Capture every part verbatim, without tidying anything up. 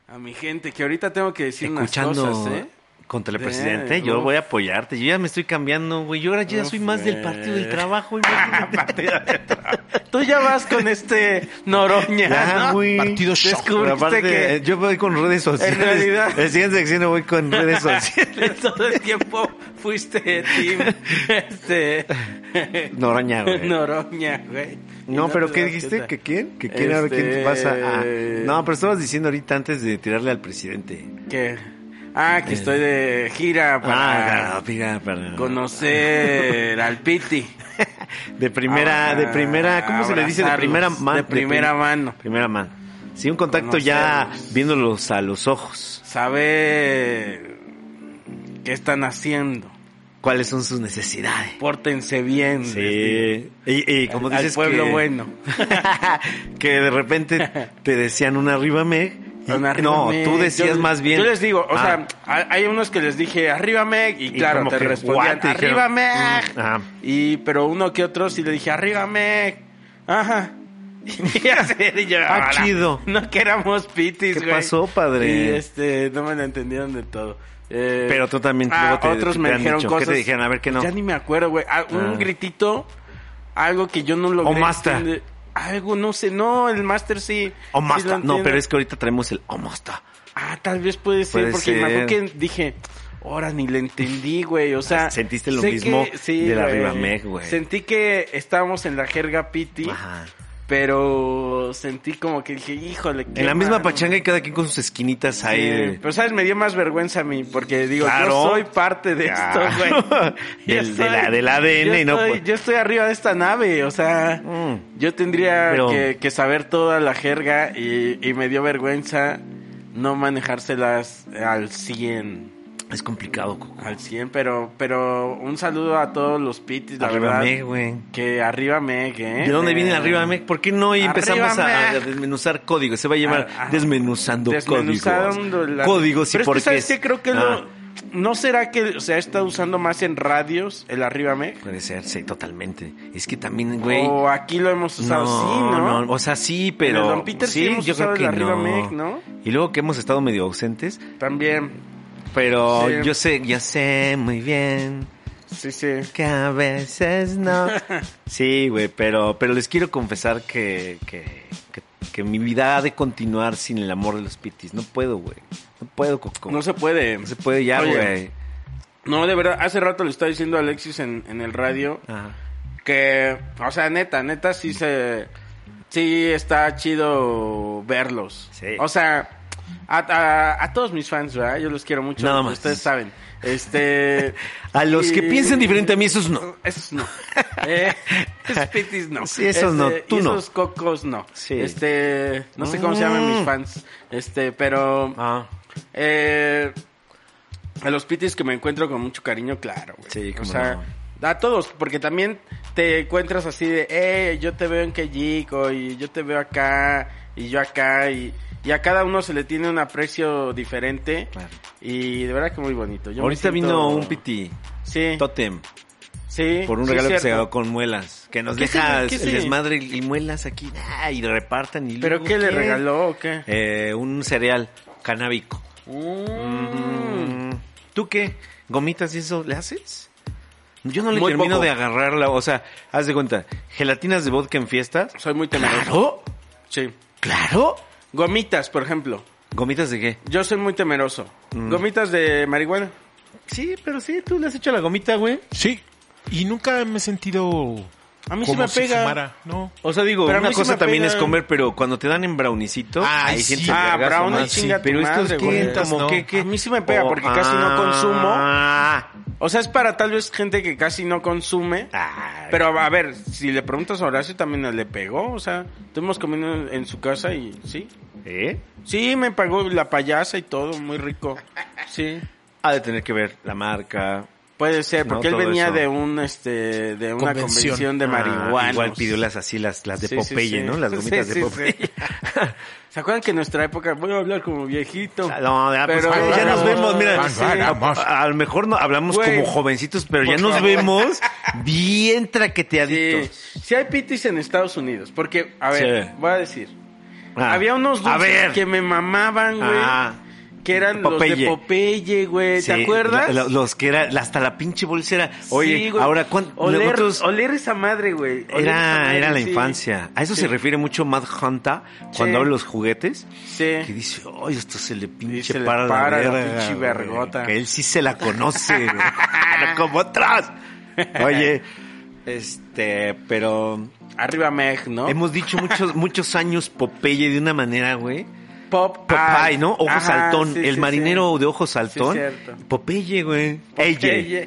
A mi gente, que ahorita tengo que decir Escuchando unas cosas, ¿eh? Contra el presidente, De, yo uf. voy a apoyarte. Yo ya me estoy cambiando, güey. Yo ahora ya Uf, soy más güey. del partido del trabajo. Y más del Partido de trabajo. Tú ya vas con este Noroña, Ya, ¿no? güey. Partido shock. Descubriste Aparte, que eh, yo voy con redes sociales. En realidad- El siguiente sección voy con redes sociales. todo el tiempo fuiste team este Noroña, güey. Noroña, güey. Y No, pero te ¿qué das dijiste? cuenta. ¿Que quién? ¿Que quién? A ver, ¿quién te pasa? Ah, no, pero estabas diciendo ahorita antes de tirarle al presidente. ¿Qué? Ah, que estoy de gira para Ah, claro, mira, para... conocer al Piti. De primera, de primera, ¿cómo se le dice? De primera Abrazarlos, mano. de primera mano. Primera mano. Sí, un contacto ya Conocerlos. viéndolos a los ojos. Saber qué están haciendo. ¿Cuáles son sus necesidades? Pórtense bien. les digo. Sí. Y, y como Al- al dices pueblo que, bueno. que de repente te decían una arriba Meg. y- Una arriba no, Meg. tú decías Yo- más bien. Yo les digo, o Ah, sea, hay hay unos que les dije arriba Meg y, Y claro, como te que, respondían what, te dijeron, arriba Meg. mm, ajá. Y pero uno que otro sí le dije arriba Meg. Ajá. Y así, y yo, Ah, "Ahora, chido. No que éramos pitis, ¿Qué güey". pasó, padre? Y este, no me lo entendieron de todo. Eh, Pero tú también, ah, luego te- otros te me han dijeron dicho, ¿qué cosas. te dijeron? A ver, ¿qué no? Ya ni me acuerdo, güey. Ah, un Ah. gritito, algo que yo no logré. O Masta. entender. Algo, no sé, no, el máster sí. O sí Masta. lo no, entiendo. pero es que ahorita traemos el O Masta. Ah, tal vez puede ser, Puede porque me acuerdo ser. que dije, ahora ni le entendí, güey, o sea... Sentiste lo sé mismo que- sí, de la güey. Arriba Meg, güey. Sentí que estábamos en la jerga piti, Ajá. pero sentí como que dije, híjole, qué En la misma mal, pachanga y cada quien con sus esquinitas Sí, ahí. de- pero sabes, me dio más vergüenza a mí, porque digo, Claro. yo soy parte de Claro. esto, güey. Yo Del- de la- del A D N yo y no, estoy- pues. Yo estoy arriba de esta nave, o sea, Mm. yo tendría Pero- que, que saber toda la jerga y, y me dio vergüenza no manejárselas al cien. Es complicado, Coco. Al cien, pero, pero un saludo a todos los pitis, la Arriba verdad. Meg, güey. Que arriba Meg, ¿eh? ¿De dónde viene Eh, Arriba Meg? ¿Por qué no y empezamos Arriba a, a Meg. desmenuzar códigos? Se va a llamar Ah, ah. Desmenuzando, Desmenuzando Códigos. la- Códigos y pero es por que, qué. ¿sabes qué? Creo que Ah, lo- ¿no será que se ha estado usando más en radios el arriba Meg? Puede ser, sí, totalmente. Es que también, güey... O aquí lo hemos usado, sí, ¿no? O sea, sí, En pero... el Don Peter sí hemos yo usado creo que el Arriba no. Meg, ¿no? Y luego que hemos estado medio ausentes, También, pero Sí. yo sé, yo sé muy bien sí, sí. que a veces no. Sí, güey, pero, pero les quiero confesar que, que, que, que mi vida ha de continuar sin el amor de los pitis. No puedo, güey. No puedo, Coco. No se puede. No se puede ya, Oye, güey. No, de verdad, hace rato le estaba diciendo a Alexis en, en el radio Ajá. que, o sea, neta, neta, sí se... Sí está chido verlos. Sí. O sea, a, a, a todos mis fans, ¿verdad? Yo los quiero mucho. Nada más. Ustedes saben. Este... A los que y- piensen diferente a mí, esos no. Esos no. Eh, esos pitis no. Sí, esos no, tú y no. esos cocos no. Sí. Este... No sé cómo se llaman mis fans. Este, pero... Ah. Eh, a los pitis que me encuentro con mucho cariño, claro, güey. Sí, o cómo sea, no. a todos, porque también te encuentras así de, eh, yo te veo en Kejiko y yo te veo acá y yo acá y, y a cada uno se le tiene un aprecio diferente Claro. y de verdad que muy bonito. Yo me Ahorita siento- vino un piti Sí, totem sí. por un sí, regalo que se cierto. ganó con muelas. Que nos ¿Qué deja sí? ¿Qué el sí? desmadre y y muelas aquí. ah, y repartan. Y ¿Pero luego, qué le regaló o qué? Eh, un cereal canábico. Mm. Mm, ¿Tú qué? ¿Gomitas y eso le haces? Yo no le Muy termino poco. de agarrarla. O sea, haz de cuenta. Gelatinas de vodka en fiesta. Soy muy temeroso. ¿Claro? Sí. ¿Claro? Gomitas, por ejemplo. ¿Gomitas de qué? Yo soy muy temeroso. Mm. Gomitas de marihuana. Sí, pero sí, tú le has hecho la gomita, güey. Sí. Y nunca me he sentido A mí sí como me si pega. fumara. No. O sea, digo, Pero a una mí sí cosa me también pega. es comer, pero cuando te dan en brownicito, Ay, ahí sí. sientes el Ah, vergazo, brownie, ¿no? chinga tu Pero madre, estos güey. que, como No. que, que... A mí sí me pega porque casi no consumo. O sea, es para tal vez gente que casi no consume. Ay. Pero a ver, si le preguntas a Horacio también le pegó. O sea, estuvimos comiendo en, en su casa y sí. ¿Eh? Sí, me pagó la payasa y todo, muy rico. Sí. Ha de tener que ver la marca. Puede ser, No, porque él todo venía eso. de un este de una Convención. convención de Ah, marihuana. igual pidió las así, las, las de Sí, sí, Popeye, sí. ¿no? Las gomitas Sí, de sí, Popeye. sí. ¿Se acuerdan que en nuestra época, voy a hablar como viejito? No, ya, pues, Pero- güey, ya nos vemos, mira. Sí. A, a lo mejor no hablamos Güey. como jovencitos, pero ya Por nos favor. vemos bien Sí, traqueteaditos. sí hay pitis en Estados Unidos, porque, a ver, Sí. voy a decir, Ah. Había unos A dulces ver. que me mamaban, güey. Ah. Que eran Popeye. los de Popeye, güey. Sí, ¿Te acuerdas? lo- Los que era, hasta la pinche bolsa era. Oye, Sí, güey. ahora cuánto. Oler, nosotros- oler esa madre, güey. Oler esa Era, madre, era la sí. infancia. A eso Sí. se refiere mucho Mad Hunter cuando Sí. habla de los juguetes. Sí. Que dice, ay, esto se le pinche se le para, para la la verga. pinche güey". vergota. Que él sí se la conoce, güey. No como otros. Oye, este, pero Arriba Meg, ¿no? hemos dicho muchos, muchos años Popeye de una manera, güey. Pop Popeye, ¿no? Ojo Ajá, saltón. sí, el sí, marinero sí. de ojo saltón. Sí, cierto. Popeye, güey. Popeye.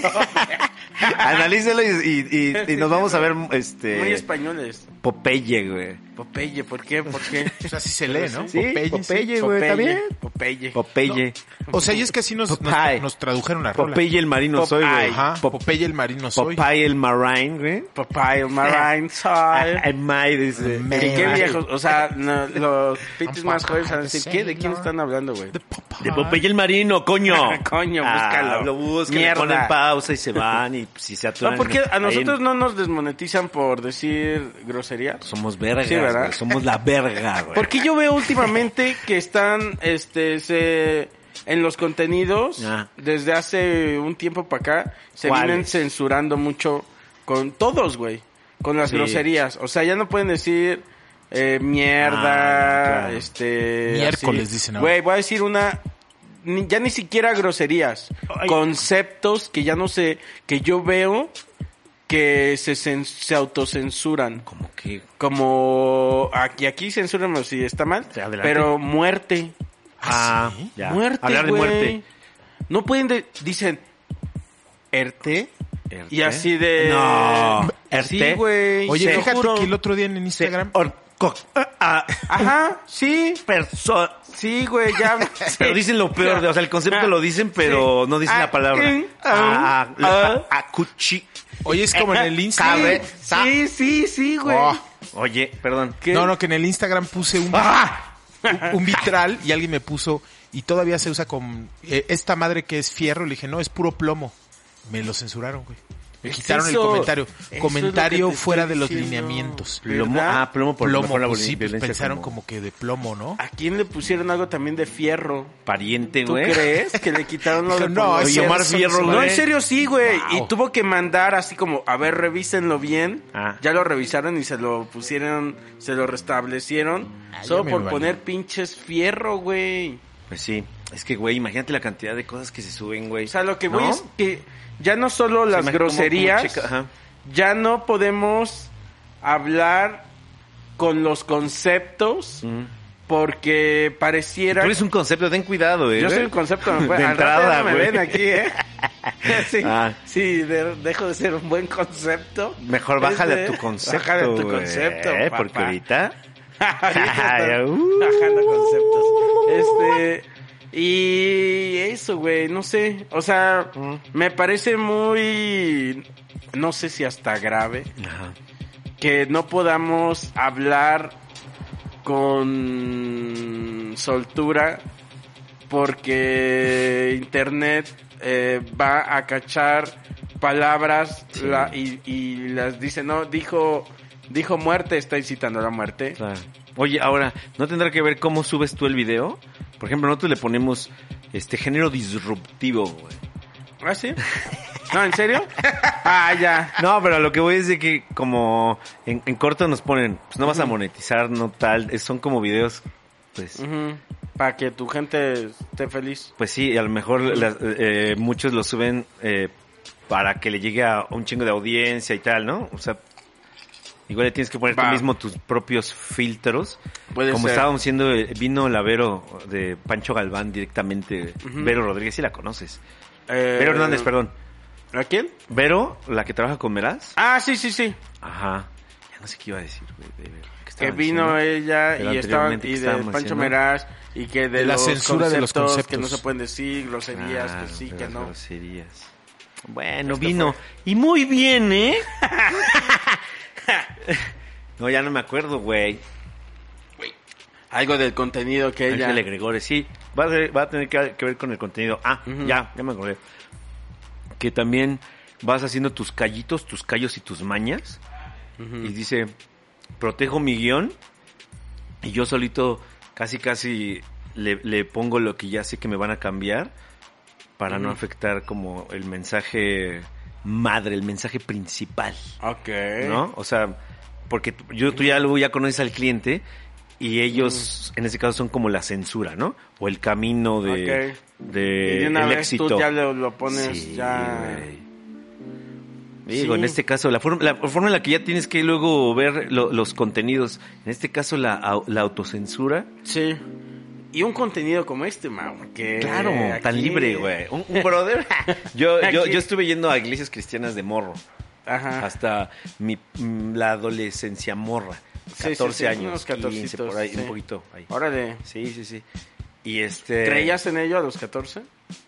Analícelo y, y, y- y nos vamos a ver, este... Muy españoles. Popeye, güey. Popeye, ¿por qué? ¿Por qué? O sea, así se lee, ¿no? Sí, Popeye, sí. Popeye, güey, ¿está bien? Popeye. Popeye. O sea, y es que así nos, nos, Popeye. nos tradujeron la rola. Popeye el marino Popeye. soy, güey. Ajá, Pop- Popeye el marino soy. Popeye el marine, güey. Popeye, Marine, Soy. Ay, May, dice. Me- ¿Y qué Ay. viejos? O sea, no, los pitis más jóvenes van a decir, ¿qué? ¿De quién están hablando, güey? De Popeye. De Popeye el marino, coño. Coño, Ah, búscalo. lo buscan, le Mierda. ponen pausa y se van y pues, si se atoran. No, porque a ahí nosotros no nos desmonetizan por decir grosería. somos vergas, Sí, ¿verdad? güey. Somos la verga, güey. Porque yo veo últimamente que están, este, se, en los contenidos, Ah. desde hace un tiempo para acá, se ¿Cuáles? vienen censurando mucho con todos, güey, con las Sí. groserías. O sea, ya no pueden decir eh, mierda, Ah, claro. este... Miércoles, así. dicen ahora. Güey, voy a decir una... ni- ya ni siquiera groserías, Ay. conceptos que ya no sé, que yo veo que se, cen- se autocensuran. Como que... Como aquí, aquí censúrame si está mal, Sí, adelante. pero muerte, Ah, ¿sí? ya. muerte, Hablar de güey. muerte. No pueden, de- dicen, Erte, y ¿Erte? así de... No. Sí, ¿Erte? güey. Oye, te fíjate juro. que el otro día en Instagram... Or- co- ah, Ajá, sí, perso- sí, güey, ya. Pero dicen lo peor, de- o sea, el concepto lo dicen, pero Sí. no dicen Ah, la palabra. mm, Ah, ah, la- ah. ah, cuchi- Oye, es como en el Instagram... cabe- Sí, sí, sí, güey. Oh. Oye, perdón. ¿Qué? No, no, que en el Instagram puse un, ¡Ah! un, un vitral y alguien me puso, y todavía se usa con eh, esta madre que es fierro. Le dije, no, es puro plomo. Me lo censuraron, güey. Me Es quitaron el eso. comentario. Eso es Comentario lo que te fuera estoy de los diciendo. lineamientos. Plomo, ¿Verdad? ah, plomo por Plomo, mejor la pues sí, pues violencia pensaron como como que de plomo, ¿no? ¿A quién le pusieron algo también de fierro? pariente, ¿Tú güey. crees que le quitaron lo de No, por- ese- Oye, Omar eso- Fierro, No, güey. en serio sí, güey. Wow. Y tuvo que mandar así como, a ver, revísenlo bien. Ah. Ya lo revisaron y se lo pusieron, se lo restablecieron. Ah, solo ya me por valió. poner pinches fierro, güey. Pues sí. Es que, güey, imagínate la cantidad de cosas que se suben, güey. O sea, lo que ¿No? voy es que ya no solo Se las imagina cómo- cómo groserías, checa- ajá. ya no podemos hablar con los conceptos Mm. porque pareciera... Tú eres un concepto, ten cuidado, eh. Yo soy güey. el concepto. De Al rato ya entrada, no me güey. ven aquí, ¿eh? sí, Ah. sí de- dejo de ser un buen concepto. Mejor bájale Este, a tu concepto, Bájale a tu güey, concepto, ¿eh? papá. Porque ahorita... Ahorita Ay, estoy uh. bajando conceptos. Este... Y eso, güey, no sé. O sea, me parece muy... No sé si hasta grave Ajá. que no podamos hablar con soltura porque internet eh, va a cachar palabras Sí. la- y, y las dice, no, dijo dijo muerte, está incitando a la muerte. Claro. Oye, ahora, ¿no tendrá que ver cómo subes tú el video? Por ejemplo, nosotros le ponemos este género disruptivo, güey. ¿Ah, sí? ¿No, en serio? Ah, ya. No, pero lo que voy es de que como en, en corto nos ponen, pues no vas a monetizar, no tal, es- son como videos, pues, Ujú. Para que tu gente esté feliz. pues sí, a lo mejor las- eh, muchos lo suben eh, para que le llegue a un chingo de audiencia y tal, ¿no? O sea, igual le tienes que poner tú Va. mismo tus propios filtros. Puede Como ser. estábamos haciendo, eh, vino la Vero de Pancho Galván directamente. Ujú. Vero Rodríguez, sí la conoces. Eh, Vero Hernández, perdón. ¿A quién? Vero, la que trabaja con Meraz. Ah, sí, sí, sí. Ajá. Ya no sé qué iba a decir, güey. de Vero. ¿Qué Que estaban vino diciendo? ella Pero y estaban anteriormente, y ¿qué de estábamos Pancho haciendo? Meraz y que de, De la los censura de los conceptos que conceptos. no se pueden decir, groserías, Claro, que sí, de que las no. groserías. Bueno, Esto vino. Y muy bien, ¿eh? No, ya no me acuerdo, güey. Algo del contenido que ella... Ángel Gregores, sí. Va a, ser- va a tener que, que ver con el contenido. Ah, Ujú. ya, ya me acordé. Que también vas haciendo tus callitos, tus callos y tus mañas. Ujú. Y dice, protejo mi guión Y yo solito casi casi le, le pongo lo que ya sé que me van a cambiar para Ujú. no afectar como el mensaje madre, el mensaje principal, Ok. ¿no? O sea, porque tú- yo tú ya luego ya conoces al cliente y ellos en ese caso son como la censura, ¿no? O el camino de, Ok. de Y de una el vez éxito. tú ya lo, lo pones Sí, ya... güey. Digo, Sí. en este caso, la forma, la forma en la que ya tienes que luego ver lo- los contenidos, en este caso la, au- la autocensura, Sí. Y un contenido como este, Mau, que... claro, tan aquí- libre, güey. Un, un brother. Yo, yo, Aquí- yo estuve yendo a iglesias cristianas de morro, Ajá. hasta mi, mm, la adolescencia morra. Sí, sí, catorce sí, años, unos quince, catorcitos, por ahí, sí. un poquito ahí. Órale. Sí, sí, sí. Y este... ¿Creías en ello a los catorce?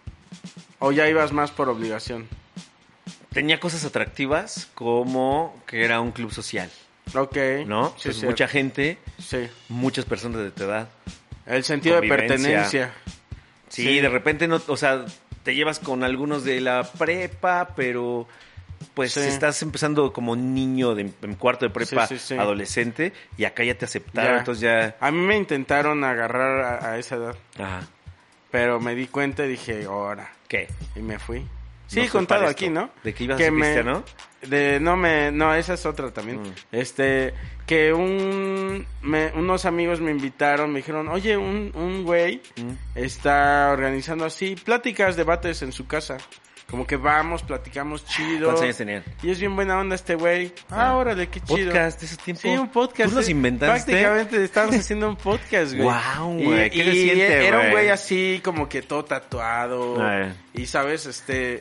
¿O ya ibas más por obligación? Tenía cosas atractivas como que era un club social, Ok. ¿no? Sí, Pues sí. mucha gente, Sí. muchas personas de tu edad. El sentido de Convivencia. pertenencia. Sí, Sí. de repente no, o sea, te llevas con algunos de la prepa, pero pues Sí. estás empezando como niño de, en cuarto de prepa, Sí, sí, sí. adolescente, y acá ya te aceptaron, Ya. entonces ya... A mí me intentaron agarrar a, a esa edad, Ajá. pero me di cuenta y dije, ahora. ¿Qué? Y me fui. Sí, No he fue contado para aquí, esto. ¿no? ¿De que ibas a que ser me- cristiano? De, no, me, no, esa es otra también. Mm. Este, que un, me- unos amigos me invitaron, me dijeron, oye, un, un güey Mm. está organizando así pláticas, debates en su casa. Como que vamos, platicamos chido. ¿Cuántos años tenían? Y es bien buena onda este güey. Ah, Ah. órale, qué chido. ¿Podcast de ese tiempo? Sí, un podcast. ¿Tú los eh. inventaste? Prácticamente estábamos haciendo un podcast, güey. Guau, Y- güey, qué y reciente, era un güey. güey así como que todo tatuado. Ah, Y sabes, este,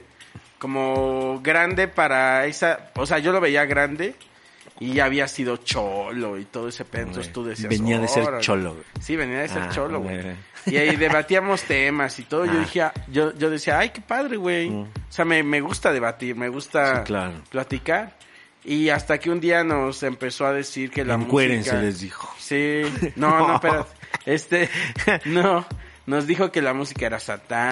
como grande para esa, o sea, yo lo veía grande y ya había sido cholo y todo ese pedo. Entonces tú decías, Venía de ser "Órale". cholo, güey. Sí, venía de ser Ah, cholo, güey. güey. Y ahí debatíamos temas y todo. Yo Ah. dije, ah, yo, yo decía, ay, qué padre, güey. Mm. O sea, me, me gusta debatir, me gusta Sí, claro. platicar. Y hasta que un día nos empezó a decir que la Encuérense, música... les dijo. Sí, no, no, espérate. Este, no, nos dijo que la música era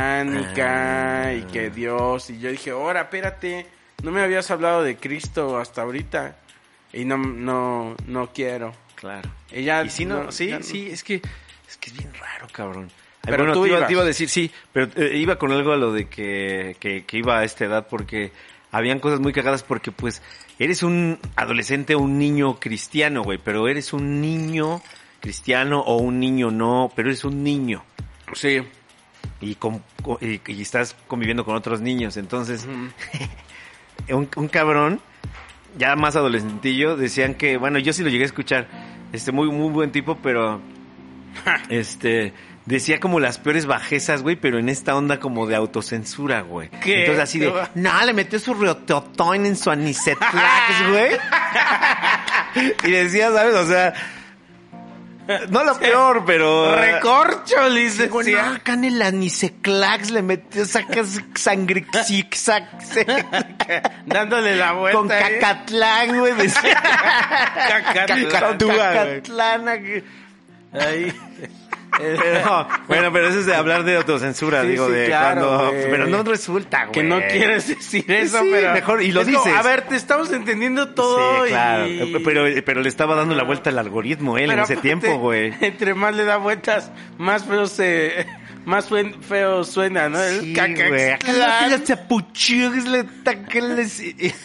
satánica Ah. y que Dios, y yo dije, ahora, espérate, no me habías hablado de Cristo hasta ahorita, y no, no, no quiero. Claro. Ella, Y sí, no, sí, ya sí, es que es que es bien raro, cabrón. Ay, Pero bueno, tú te iba, ibas. te iba a decir, sí, pero eh, iba con algo a lo de que, que, que iba a esta edad porque habían cosas muy cagadas porque pues eres un adolescente o un niño cristiano, güey, pero eres un niño cristiano o un niño no, pero eres un niño Sí. y, con, con- y, y estás conviviendo con otros niños, entonces Ujú. un, un cabrón ya más adolescentillo decían que, bueno, yo sí lo llegué a escuchar, este muy muy buen tipo, pero este decía como las peores bajezas, güey, pero en esta onda como de autocensura, güey. ¿Qué? Entonces así de, no, le metió su reototón en su anisetlax, güey. Y decía, ¿sabes? O sea, no lo peor, pero Recorcho, dice. Güey, no, acá en el aniseclax le metió sacas sangre zigzag Dándole la vuelta. con ¿eh? Cacatlán, güey. decía. Cacatúa, Con güey. Cacatlán. aquí. Ahí. Pero, bueno, pero eso es de hablar de autocensura, Sí, digo, sí, de claro, cuando... güey. Pero no resulta, güey. Que no quieres decir eso, Sí, pero... mejor, y lo es como, dices. a ver, te estamos entendiendo todo Sí, claro. y... Pero, pero le estaba dando la vuelta al algoritmo, él, en Pero ese aparte, tiempo, güey. Entre más le da vueltas, más feo se... Más fue- feo suena, ¿no? El Sí, cacaxtlán. güey. Acá los chapuchugos le tacan les-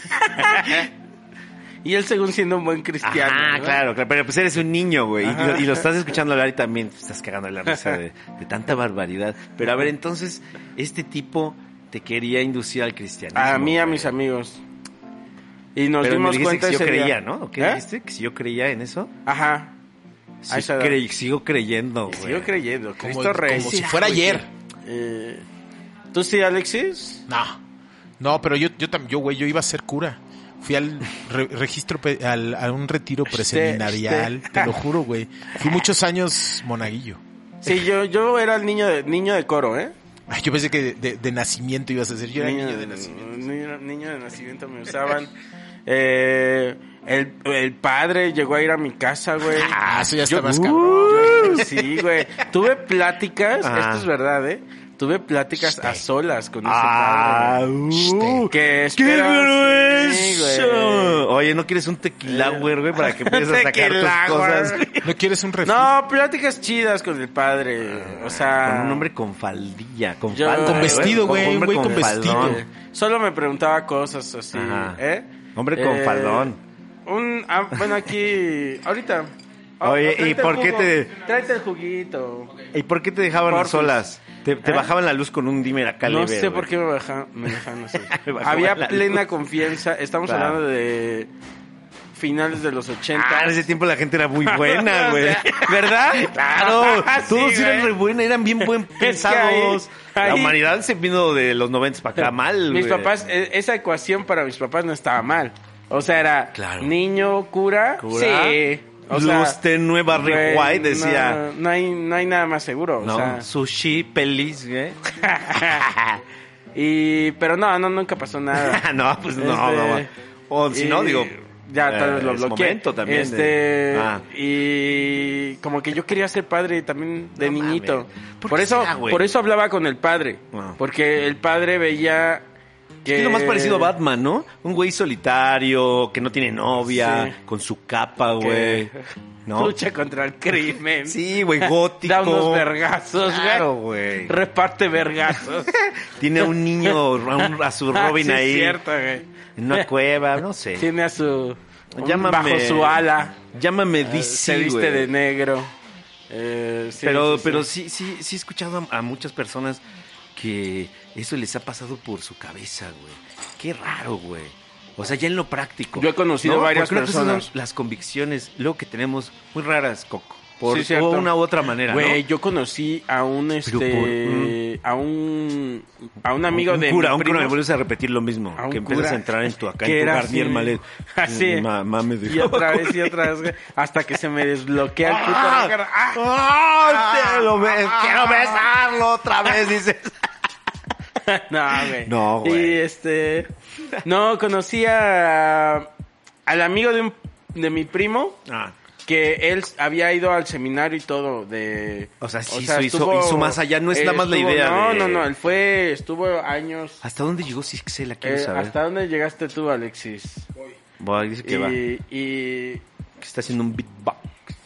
Y él según siendo un buen cristiano. Ah, ¿no? claro, claro, pero pues eres un niño, güey, y, Ajá. lo- y lo estás escuchando hablar y también pues, estás cagando la risa de, de tanta barbaridad. Pero a ver, entonces, este tipo te quería inducir al cristianismo. A mí, a güey. mis amigos. Y nos Pero me dimos dijiste cuenta que si yo ese día. creía, ¿no? ¿O qué ¿Eh? dijiste? ¿Que si yo creía en eso? Ajá. Sí, A esa edad. cre- sigo creyendo, Y güey. sigo creyendo. Como, Cristo Rey. como si fuera ayer. Eh, ¿Tú sí, Alexis? No. No, pero yo, yo también, yo, güey, yo iba a ser cura. Fui al re- registro, pe- al, a un retiro preseminarial, este. te lo juro, güey. Fui muchos años monaguillo. Sí, yo, yo era el niño de, niño de coro, ¿eh? Ay, yo pensé que de, de- de nacimiento ibas a ser. Yo era niño de nacimiento. Niño, niño de nacimiento me usaban. eh, el, el padre llegó a ir a mi casa, güey. Ah, eso ya está Yo- más Uh, cabrón. Sí, güey. Tuve pláticas, Ajá. esto es verdad, ¿eh? tuve pláticas a solas con ese Ah, padre. uh, ¿Qué ¡Qué esperas? Sí, grueso! güey. Oye, ¿no quieres un tequila, güey, para que empieces a sacar tus Tequila, cosas? güey. ¿No quieres un refri? No, pláticas chidas con el padre. O sea... Con un hombre con faldilla, con Yo- falda. Con vestido, güey, Un hombre güey, con vestido. faldón. Eh, Solo me preguntaba cosas así, Ajá. ¿eh? Hombre con Eh, faldón. Un, ah, bueno, aquí, ahorita. Ah, Oye, tráete ¿y por el qué jugo, te- Tráete el juguito. ¿Y por qué te dejaban Porfis. solas? Te, te ¿Eh? bajaban la luz con un dimmer acá No leve, sé güey. por qué me bajaban, me dejaban así. Me bajaban Había la plena luz. confianza. Estamos Claro. hablando de finales de los ochenta. Ah, en ese tiempo la gente era muy buena, güey. O sea, ¿verdad? Claro, Sí, todos eran güey. re buenos, eran bien buen pensados. ahí- La ahí- humanidad se vino de los noventas para acá mal, Mis güey. papás, eh, esa ecuación para mis papás no estaba mal. O sea, era Claro. niño, cura, ¿Cura? sí. O sea, Luz tenue, Barry güey, White decía. No, no hay, no hay nada más seguro. No, O sea, sushi, pelis, güey. y, pero no, no, nunca pasó nada. no, pues no, Este, no. O si y- no, digo. Ya, tal eh, vez lo es bloqueé. momento también Este, de- Ah. y como que yo quería ser padre también de No niñito. mames. ¿Por Por qué eso, será, güey? por eso hablaba con el padre. Ah. Porque el padre veía que... Es lo más parecido a Batman, ¿no? Un güey solitario, que no tiene novia, Sí. con su capa, que güey. ¿No? lucha contra el crimen. Sí, güey, gótico. Da unos vergazos, güey. Claro, güey. Reparte vergazos. Tiene a un niño, a, un- a su Ah, Robin sí, ahí. Es cierto, güey. En una cueva, no sé. Tiene a su... un- Llámame- bajo su ala. Llámame eh, D C, se viste güey. de negro. Eh, sí, pero sí, pero sí. sí, sí, sí he escuchado a, a muchas personas que eso les ha pasado por su cabeza, güey. Qué raro, güey. O sea, ya en lo práctico. Yo he conocido varias Porque una cosa son personas. las convicciones, luego que tenemos muy raras, Coco. Por Sí, cierto. una u otra manera, Güey, ¿no? yo conocí a un este Pero por- mm. a un a un amigo un de cura, mi un primo. cura, me vuelves a repetir lo mismo. A un Que empiezas cura. a entrar en tu acá, Que en tu era Garnier así. Malet. Así. Ma- Mames de Y otra vez y otra vez, güey, hasta que se me desbloquea el puto ¡Ah! regalo. ¡Ah! ¡Ah! Te lo ves, quiero besarlo otra vez, dices. No, güey. No, güey. Y este no conocí a al amigo de un de mi primo Ah. que él había ido al seminario y todo de O sea, sí hizo- hizo- hizo más allá, no es nada más la estuvo- idea No, de- no, no, él fue estuvo años. ¿Hasta dónde llegó Sixela? Quiero Eh, saber. ¿Hasta dónde llegaste tú, Alexis? Voy, dice que va. Y, y, Que está haciendo un beatbox.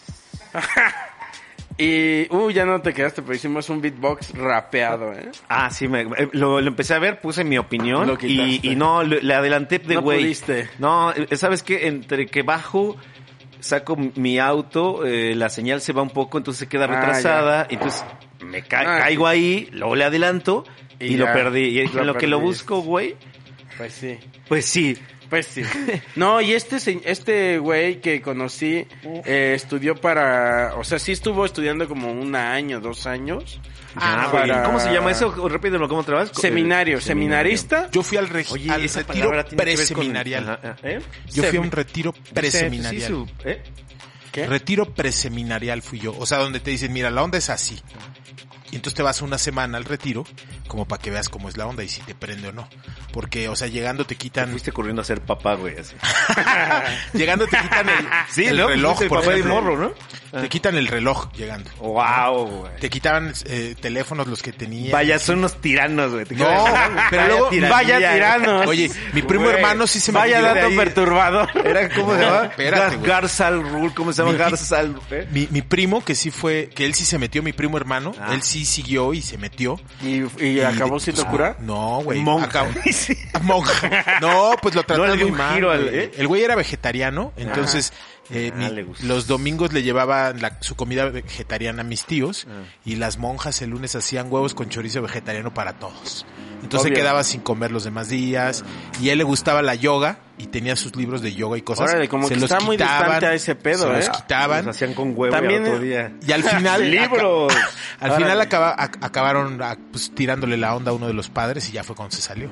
y, uh, ya no te quedaste, pero hicimos un beatbox rapeado, ¿eh? Ah, sí, me, eh, lo, lo empecé a ver, puse mi opinión Lo y, quitaste. y no, le, le adelanté de No güey. pudiste. No, eh, ¿sabes qué? Entre que bajo, saco mi auto, eh, la señal se va un poco, entonces se queda Ah, retrasada, entonces me ca- Ah, caigo ahí, luego le adelanto y, Y lo ya, perdí. Y en lo lo que lo perdiste. busco, güey, Pues sí. pues sí. Pues sí. No, y este se- este güey que conocí eh, estudió para, o sea, sí estuvo estudiando como un año, dos años. Ah, para- güey, ¿cómo se llama eso? Repítelo, ¿cómo otra vez? Seminario, Eh, seminarista. Yo fui al, reg- Oye, al esa retiro palabra tiene que ver con- preseminarial. Ajá, ¿eh? Yo fui a Semi- un retiro Sí, preseminarial. su- ¿eh? ¿Qué? Retiro preseminarial fui yo. O sea, donde te dicen, mira, la onda es así. Y entonces te vas una semana al retiro, como para que veas cómo es la onda y si te prende o no. Porque, o sea, llegando te Te quitan... fuiste corriendo a ser papá, güey, así. llegando te quitan el, Sí, el ¿no? reloj, Fuiste por papá de ejemplo. morro, ¿no? Te quitan el reloj llegando. Wow, güey. Te quitaban eh, teléfonos los que tenías. Vaya, son unos tiranos, güey. Te No, quedas- pero luego- tiranía, Vaya güey. tiranos. Oye, mi primo Güey, hermano sí se Vaya metió de dato ahí. perturbador. Era, ¿cómo se llama? Espérate, güey. Garzal Rule, ¿cómo se llama? Mi- Garzal, ¿eh? Mi, mi primo, que sí fue, que él sí se metió, mi primo hermano, Ah. él sí siguió y se metió. ¿Y, y acabó siendo cura? No, güey. Monja. acabó- Monja. No, pues lo trató No, le dio muy un mal. giro al- güey. ¿eh? El güey era vegetariano, entonces eh, Ah, mi- le gustó. los domingos le llevaba la- su comida vegetariana a mis tíos Ah. y las monjas el lunes hacían huevos con chorizo vegetariano para todos. Entonces Obvio. se quedaba sin comer los demás días y a él le gustaba la yoga y tenía sus libros de yoga y cosas. Órale, como se que los está muy quitaban, distante a ese pedo, se ¿eh? los quitaban. Los hacían con huevo También y al otro es- día. Y al final... ¡Libros! Al Órale. final acaba- ac- acabaron ah, pues, tirándole la onda a uno de los padres y ya fue cuando se salió.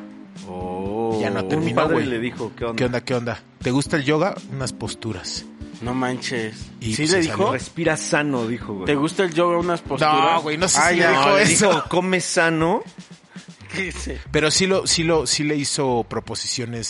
Oh, Ya no un terminó, padre güey. le dijo, ¿qué onda? ¿Qué onda, qué onda? ¿Te gusta el yoga? Unas posturas. No manches. Y ¿Sí pues le se dijo? Respira sano, dijo, güey. ¿Te gusta el yoga unas posturas? No, güey, no sé Ah, si ya. le dijo No, le eso. dijo, come sano. ¿Qué dice? Pero sí lo, sí lo, sí le hizo proposiciones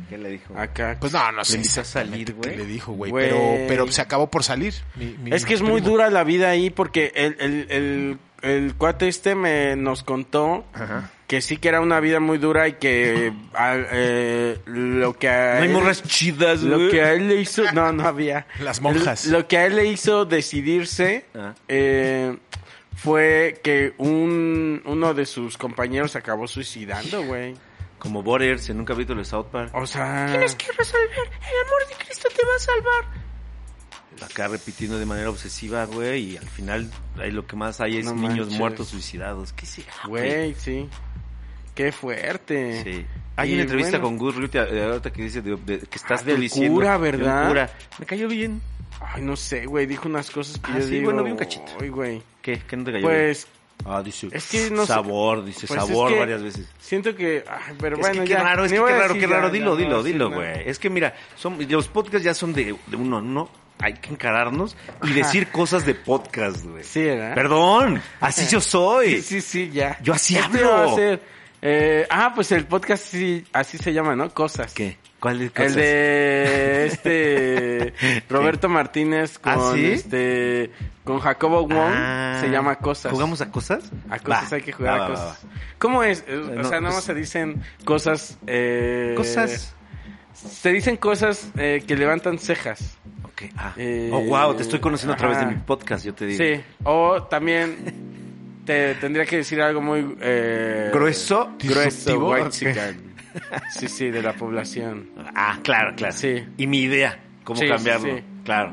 ¿Qué le dijo? Acá. Pues no, no Le sé invitó a salir, exactamente qué güey. le dijo, güey. Güey. Pero, pero se acabó por salir. mi- mi Es que es muy primo. dura la vida ahí porque el, el, el, el cuate este me nos contó Ajá. que sí que era una vida muy dura y que a- eh, lo que a No hay él- morras chidas, lo güey. que a él le hizo no no había Las monjas. lo que a él le hizo decidirse Ah. eh, fue que un uno de sus compañeros se acabó suicidando, güey. Como Borders en un capítulo de South Park. O sea, Tienes que resolver, el amor de Cristo te va a salvar. Acá repitiendo de manera obsesiva, güey, y al final ahí lo que más hay es No niños manches. muertos suicidados. ¿Qué será, güey, sí. Qué fuerte. Sí. Hay Y una entrevista bueno. con Gus Ruth eh, ahorita que dice de, de- que estás Ah, tú del diciendo. cura, de un ¿verdad? cura. Me cayó bien. Ay, no sé, güey, dijo unas cosas que Ah, yo sí, digo. bueno, vi un cachito. Ay, güey. ¿Qué? ¿Qué no te cayó bien? Pues Ah, dice es que no sé. sabor, dice Pues es sabor que varias veces. siento que, ay, pero Es bueno, que qué ya. raro, es ni que voy qué a raro, decir qué raro. ya, Dilo, ya no dilo, voy a decir dilo, nada. güey. Es que mira, son, los podcasts ya son de, de uno, ¿no? Hay que encararnos y decir cosas de podcast, güey. Sí, ¿verdad? Perdón, así yo soy. Sí, sí, sí, ya. Yo así Este hablo. va a ser, eh, ah, pues el podcast sí, así se llama, ¿no? Cosas. ¿Qué? ¿Cuál de cosas? El de este Roberto Martínez con ¿Ah, sí? este con Jacobo Wong Ah, se llama Cosas. ¿Jugamos a cosas? A cosas Va, hay que jugar va, a va, cosas. va. ¿Cómo es? Eh, O no, sea, nada pues- más se dicen cosas eh Cosas. Se dicen cosas eh, que levantan cejas. Ok, ah. Eh, oh, wow, te estoy conociendo a través de ajá. mi podcast, yo te digo. Sí, o también te tendría que decir algo muy eh, ¿Grueso? grueso, Disruptivo. white Ok. chican. Sí, sí, de la población. Ah, claro, claro. Sí. Y mi idea, cómo Sí, cambiarlo. sí, sí. Claro.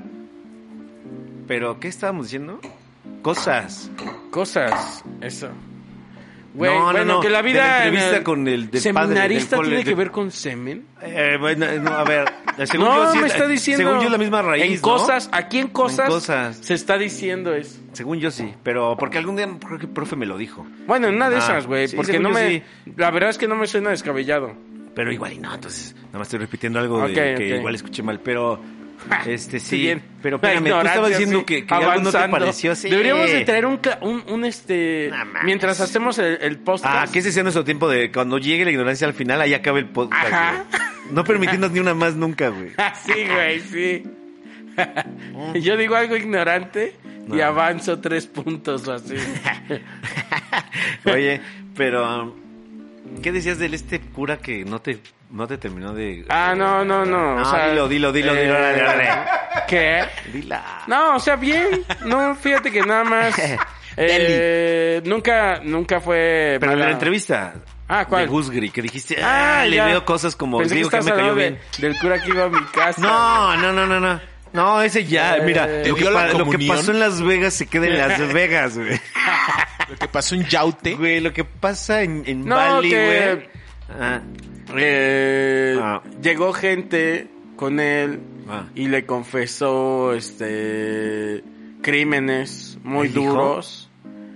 Pero, ¿qué estábamos diciendo? Cosas. Cosas, eso. Güey, No, no, bueno, no, que la de vida la en entrevista el con el del padre seminarista del cole- tiene que de- ver con semen. Eh, bueno, no, a ver, según No, yo sí me es- está diciendo. Según yo es la misma raíz, En ¿no? cosas, aquí en cosas, En cosas. se está diciendo eso. Según yo sí, pero porque algún día creo que el profe me lo dijo. Bueno, en una de Ah, esas, güey, sí, porque según no yo me sí. la verdad es que no me suena descabellado. Pero igual y no, entonces nada más estoy repitiendo algo de Ok, que ok. igual escuché mal, pero este sí, bien. pero La espérame, tú ignorancia, estabas diciendo sí, que, que algo no te avanzando. pareció así. Deberíamos de traer un, cla- un, un, este No mames. mientras hacemos el, el podcast. Ah, que ese sea nuestro tiempo de cuando llegue la ignorancia al final, ahí acabe el podcast. Ajá. güey. No permitirnos ni una más nunca, güey. Sí, güey, sí. Yo digo algo ignorante y No. avanzo tres puntos o así. Oye, pero um, ¿qué decías del este cura que no te no te terminó de Ah, no, no, no. No, o sea, dilo, dilo, dilo, eh, dilo, dale, dale. ¿Qué? Dila. No, o sea, bien. No, fíjate que nada más. eh, nunca, nunca fue. Pero en la mala- entrevista Ah, ¿cuál? de Gusgri, que dijiste, Ah, ah, le ya. veo cosas como Pensé digo que, estabas me cayó hablando bien. de- del cura que iba a mi casa. No, no, no, no, no. No, ese ya, Eh, mira, ¿te lo que, dio la pa- lo que comunión? pasó en Las Vegas se queda en Las Vegas, güey. Lo que pasó en Yaute. Güey, lo que pasa en, en No, Bali, que- güey. Ah, Eh, Ah. Llegó gente con él Ah. y le confesó este crímenes muy ¿El hijo? duros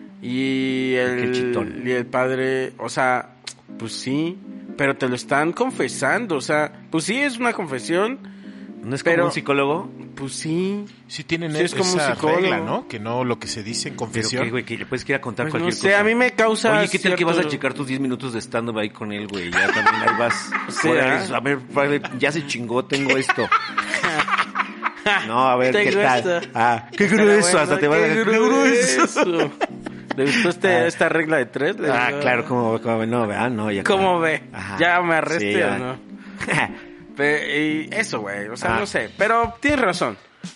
y Qué el chitón. y el padre, o sea, pues sí, pero te lo están confesando, o sea, pues sí es una confesión, ¿no es como Pero- un psicólogo? pues sí. Sí tienen Sí, es como un esa psicólogo. regla, ¿no? Que no lo que se dice en Pero confesión. qué, güey, que le puedes ir a contar Pues no cualquier sé, cosa. a mí me causa Oye, ¿qué tal que vas a cierto- checar tus diez minutos de stand-up ahí con él, güey? Ya también ahí vas. Sí, Órale, ¿ah? a ver, padre, ya se chingó, tengo esto. No, a ver, ¿qué Tengo tal? esto. Ah, qué Estaría grueso, bueno, hasta te vas a... qué ¡Qué grueso! grueso. ¿Le gustó este, Ah. esta regla de tres? ¿Le Ah, gustó? claro, como, como no, ¿verdad? No, ya. ¿Cómo claro. ve? Ajá. ¿Ya me arresté Sí, o ya. no? Pe- y eso, güey, o sea, Ah. no sé, pero tienes razón.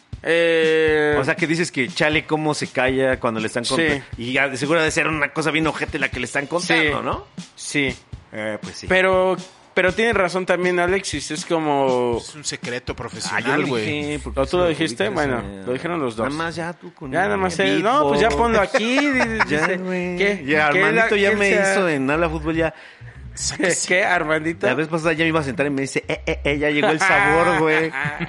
Eh, O sea, que dices que chale cómo se calla cuando le están contando. Sí. Y ya de seguro de ser una cosa bien ojete la que le están contando, Sí. ¿no? sí, Eh, pues sí. pero pero tienes razón también, Alexis, es como... Es un secreto Ah, yo profesional, lo güey. dije. porque ¿O tú lo se dijiste? publicas, Bueno, eh, lo dijeron los dos. Nada más ya tú con Ya nada más el él, no, pues ya ponlo aquí. dice, Ya, güey. ¿qué? Ya, ¿Qué Armandito la- ya qué me sea- hizo en Habla Fútbol ya. ¿Qué, Armandito? La vez pasada ya me iba a sentar y me dice, eh, eh, eh, ya llegó el sabor, güey.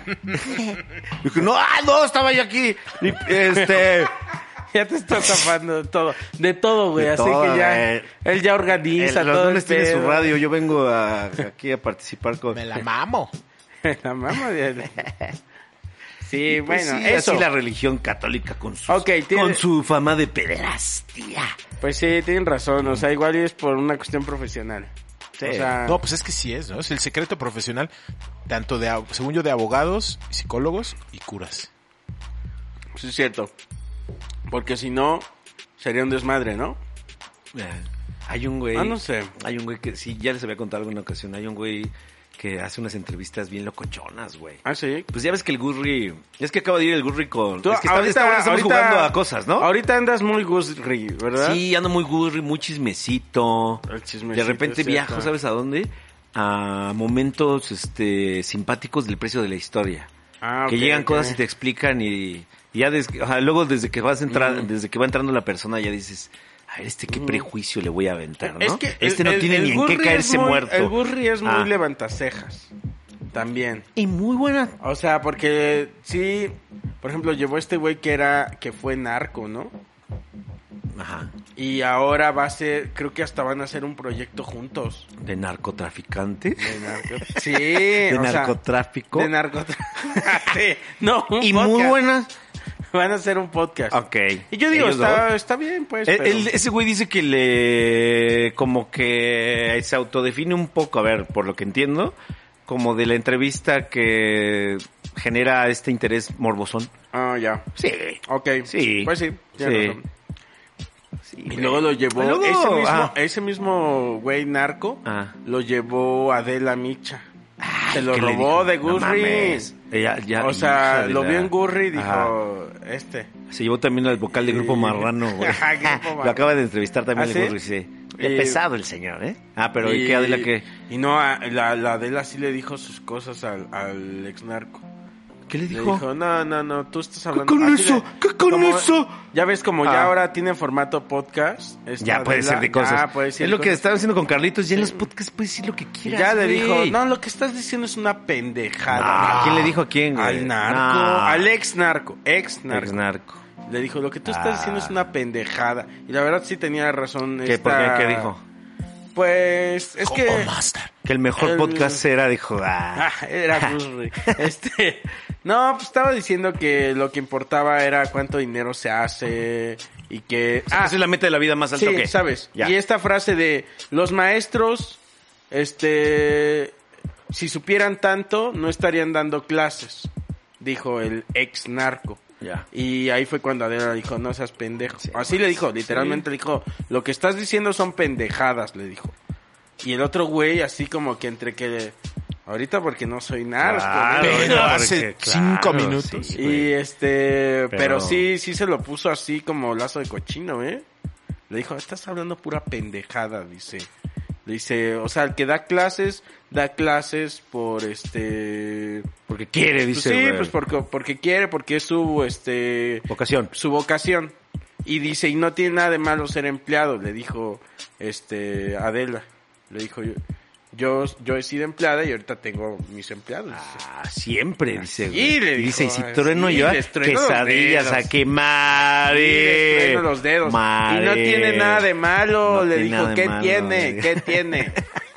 Dije, no, ah, no, estaba yo aquí. Y, este, Ya te estás tapando de todo, de todo, güey, De así todo, que ya, güey. él ya organiza el, los todo el lunes tiene su pedo. radio, yo vengo a, aquí a participar con... Me la mamo. La mamá de... Sí, Pues bueno, sí, eso. así la religión católica con su, Ok, tiene- con su fama de pederastia. Pues sí, tienen razón, o sea, igual es por una cuestión profesional. Sí. O sea, No, pues es que sí es, ¿no? Es el secreto profesional, tanto de, ab- según yo, de abogados, psicólogos y curas. sí es cierto. Porque si no, sería un desmadre, ¿no? Eh, Hay un güey... Ah, no sé. Hay un güey que, sí, ya les había contado alguna ocasión, hay un güey que hace unas entrevistas bien locochonas, güey. Ah, sí. Pues ya ves que el Gurri... Es que acaba de ir el Gurri con... Tú, es que esta, esta hora estamos ahorita- jugando a cosas, ¿no? Ahorita andas muy Gusri, ¿verdad? Sí, ando muy Gurri, muy chismecito. El chismecito, De repente es viajo, cierto. ¿sabes a dónde? A momentos este simpáticos del precio de la historia. Ah, que ok, llegan ok. cosas y te explican y, y ya des- o sea, luego desde que vas a entrar, Mm. desde que va entrando la persona ya dices, a ver, este qué prejuicio le voy a aventar, ¿no? Es que este el- no el- tiene el ni en Gurri qué es caerse muy- muerto. El Gurri es muy Ah. levantacejas. También. Y muy buena. O sea, porque sí, por ejemplo, llevó este güey que era, que fue narco, ¿no? Ajá. Y ahora va a ser, creo que hasta van a hacer un proyecto juntos. De narcotraficante. De narco. Sí, De o sea, narcotráfico. de narcotráfico. Sí, no, un y muy podcast. buena. Van a hacer un podcast. Ok. Y yo digo, Ellos está, dos. está bien, pues. El- pero- el- ese güey dice que le como que se autodefine un poco, a ver, por lo que entiendo, como de la entrevista que genera este interés morbosón. Ah, ya. Sí. Ok. Sí. Pues sí, tienes Sí. razón. Sí, Y güey. luego lo llevó, Luego, ese mismo, ah. ese mismo güey narco, Ah. lo llevó Adela Micha. Se lo ¿Qué le robó dijo? de No Gurri. mames. Ella, ya, o sea, hija de lo la- vio en Gurri y Ajá. dijo, este. Se llevó también al vocal de Grupo Sí. Marrano, güey. Ajá, Grupo Marrano. Lo acaba de entrevistar también ¿Ah, el sí? Gurri, sí. Qué Y- pesado el señor, ¿eh? Ah, pero ¿y, y, qué Adela qué? Y no, a- la, la Adela sí le dijo sus cosas al, al ex narco. ¿Qué le Le dijo? dijo, no, no, no, tú estás hablando... con así eso? de- ¿Qué con como- eso? Ya ves, como ya Ah. ahora tiene formato podcast. esta Ya puede Adela, ser de cosas. ya puede decir es lo que cosas. estaba haciendo con Carlitos. Ya en los podcasts puedes decir lo que Y quieras. ya le güey. dijo, no, lo que estás diciendo es una pendejada. No, ¿a quién le dijo a quién, güey? Al narco, No. al ex narco, ex narco. Ex narco. Le dijo, lo que tú estás Ah. diciendo es una pendejada. Y la verdad sí tenía razón. ¿Qué, por qué? esta- ¿Qué dijo? Pues, es que... Oh, master. Que el mejor El- podcast era, dijo, ah. Ah, era Gusri. Este, no, pues estaba diciendo que lo que importaba era cuánto dinero se hace y que... O sea, que esa es la meta de la vida más alta, sí, ¿o qué? sabes. Ya. Y esta frase de los maestros, este, si supieran tanto, no estarían dando clases, dijo el ex narco. Ya. Y ahí fue cuando Adela dijo, no seas pendejo. Sí, Así le dijo, literalmente le dijo, lo que estás diciendo son pendejadas, le dijo. Y el otro güey, así como que entre que, ahorita porque no soy narco. Claro, ¿no? Pero porque, hace claro, cinco minutos. sí, Y güey. este, pero... Pero- sí, sí se lo puso así como lazo de cochino, ¿eh? Le dijo, estás hablando pura pendejada, dice. Le dice, o sea, el que da clases, da clases por este... Porque quiere, Pues dice. sí, güey. pues porque, porque quiere, porque es su, este... Vocación. su vocación. Y dice, y no tiene nada de malo ser empleado, le dijo, este, Adela. Le dijo, yo, yo, yo he sido empleada y ahorita tengo mis empleados. dice. Ah, siempre, dice. Sí, güey. le Y dice, y dijo, si trueno sí, yo, les trueno los quesadillas dedos. a quemar. Y eh. les trueno los dedos. Madre. Y no tiene nada de malo, No le tiene dijo, nada de ¿qué malo, tiene? güey. ¿Qué tiene?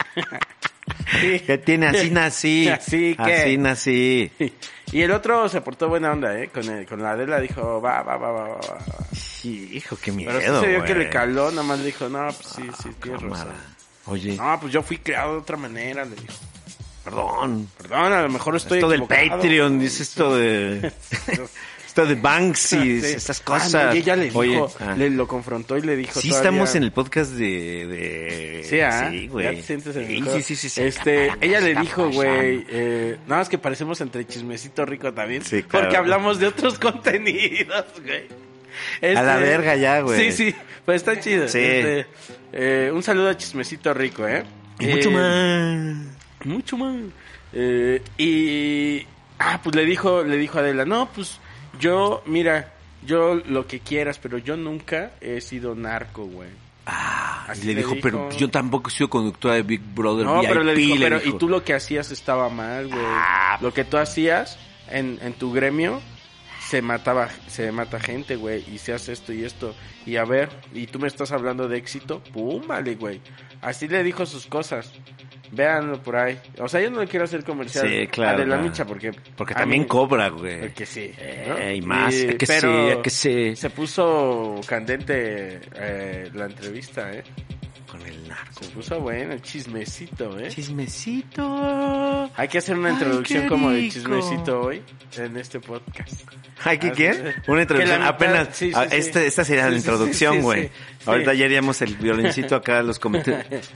Sí. ¿Qué tiene? Así nací. Así que- Así nací. Y el otro se portó buena onda, ¿eh? Con, el, con la Adela dijo, va, va, va, va, va. va. Sí, hijo, qué miedo, Pero sí se vio que güey. le caló, nada más le dijo, no, pues sí, sí, tienes Cámara. razón. Oye, No, pues yo fui creado de otra manera, le dijo. perdón. Perdón, a lo mejor estoy Esto del equivocado. Patreon, dice esto de... esto de Banksy, Sí. esas Ah, cosas. no, y ella le dijo, Oye, ah. le lo confrontó y le dijo Sí, todavía- estamos en el podcast de... de... Sí, ¿ah? Sí, güey. Ya te sientes en el sí, juego. sí, sí, sí, sí. Este, Está ella le pasando, dijo, está güey, pasando. eh, nada más que parecemos entre chismecito rico también. Sí, claro. Porque hablamos de otros contenidos, güey. Este, A la verga ya, güey. Sí, sí, pues está chido. Sí. Este, eh, un saludo a Chismecito Rico, ¿eh? Y mucho Eh, más. Mucho más. Eh, y... Ah, pues le dijo, le dijo a Adela, no, pues yo, mira, yo lo que quieras, pero yo nunca he sido narco, güey. Ah, Así le le dijo, dijo. pero yo tampoco he sido conductora de Big Brother No, V I P, pero le dijo, pero dijo. y tú lo que hacías estaba mal, güey. Ah. Lo que tú hacías en, en tu gremio se mataba, se mata gente, güey, y se hace esto y esto. Y a ver, y tú me estás hablando de éxito, pum, vale, güey. Así le dijo sus cosas. Véanlo por ahí. O sea, yo no le quiero hacer comercial Sí, claro, a de la no. Micha porque Porque a también mí- cobra, güey. porque sí, Eh, ¿no? y más, Y- es que pero sí, es que sí. se puso candente eh, la entrevista, ¿eh? con el narco. Se puso bueno, chismecito, ¿eh? Chismecito. Hay que hacer una Ay, introducción qué como de rico. chismecito hoy en este podcast. Ay, ¿qué Así qué? es. Una introducción. Que la mitad- Apenas. sí, sí, ah, sí. Esta, esta sería Sí, la sí, sí, introducción, sí, güey. sí, sí. Ahorita ya haríamos el violincito acá a los comentarios.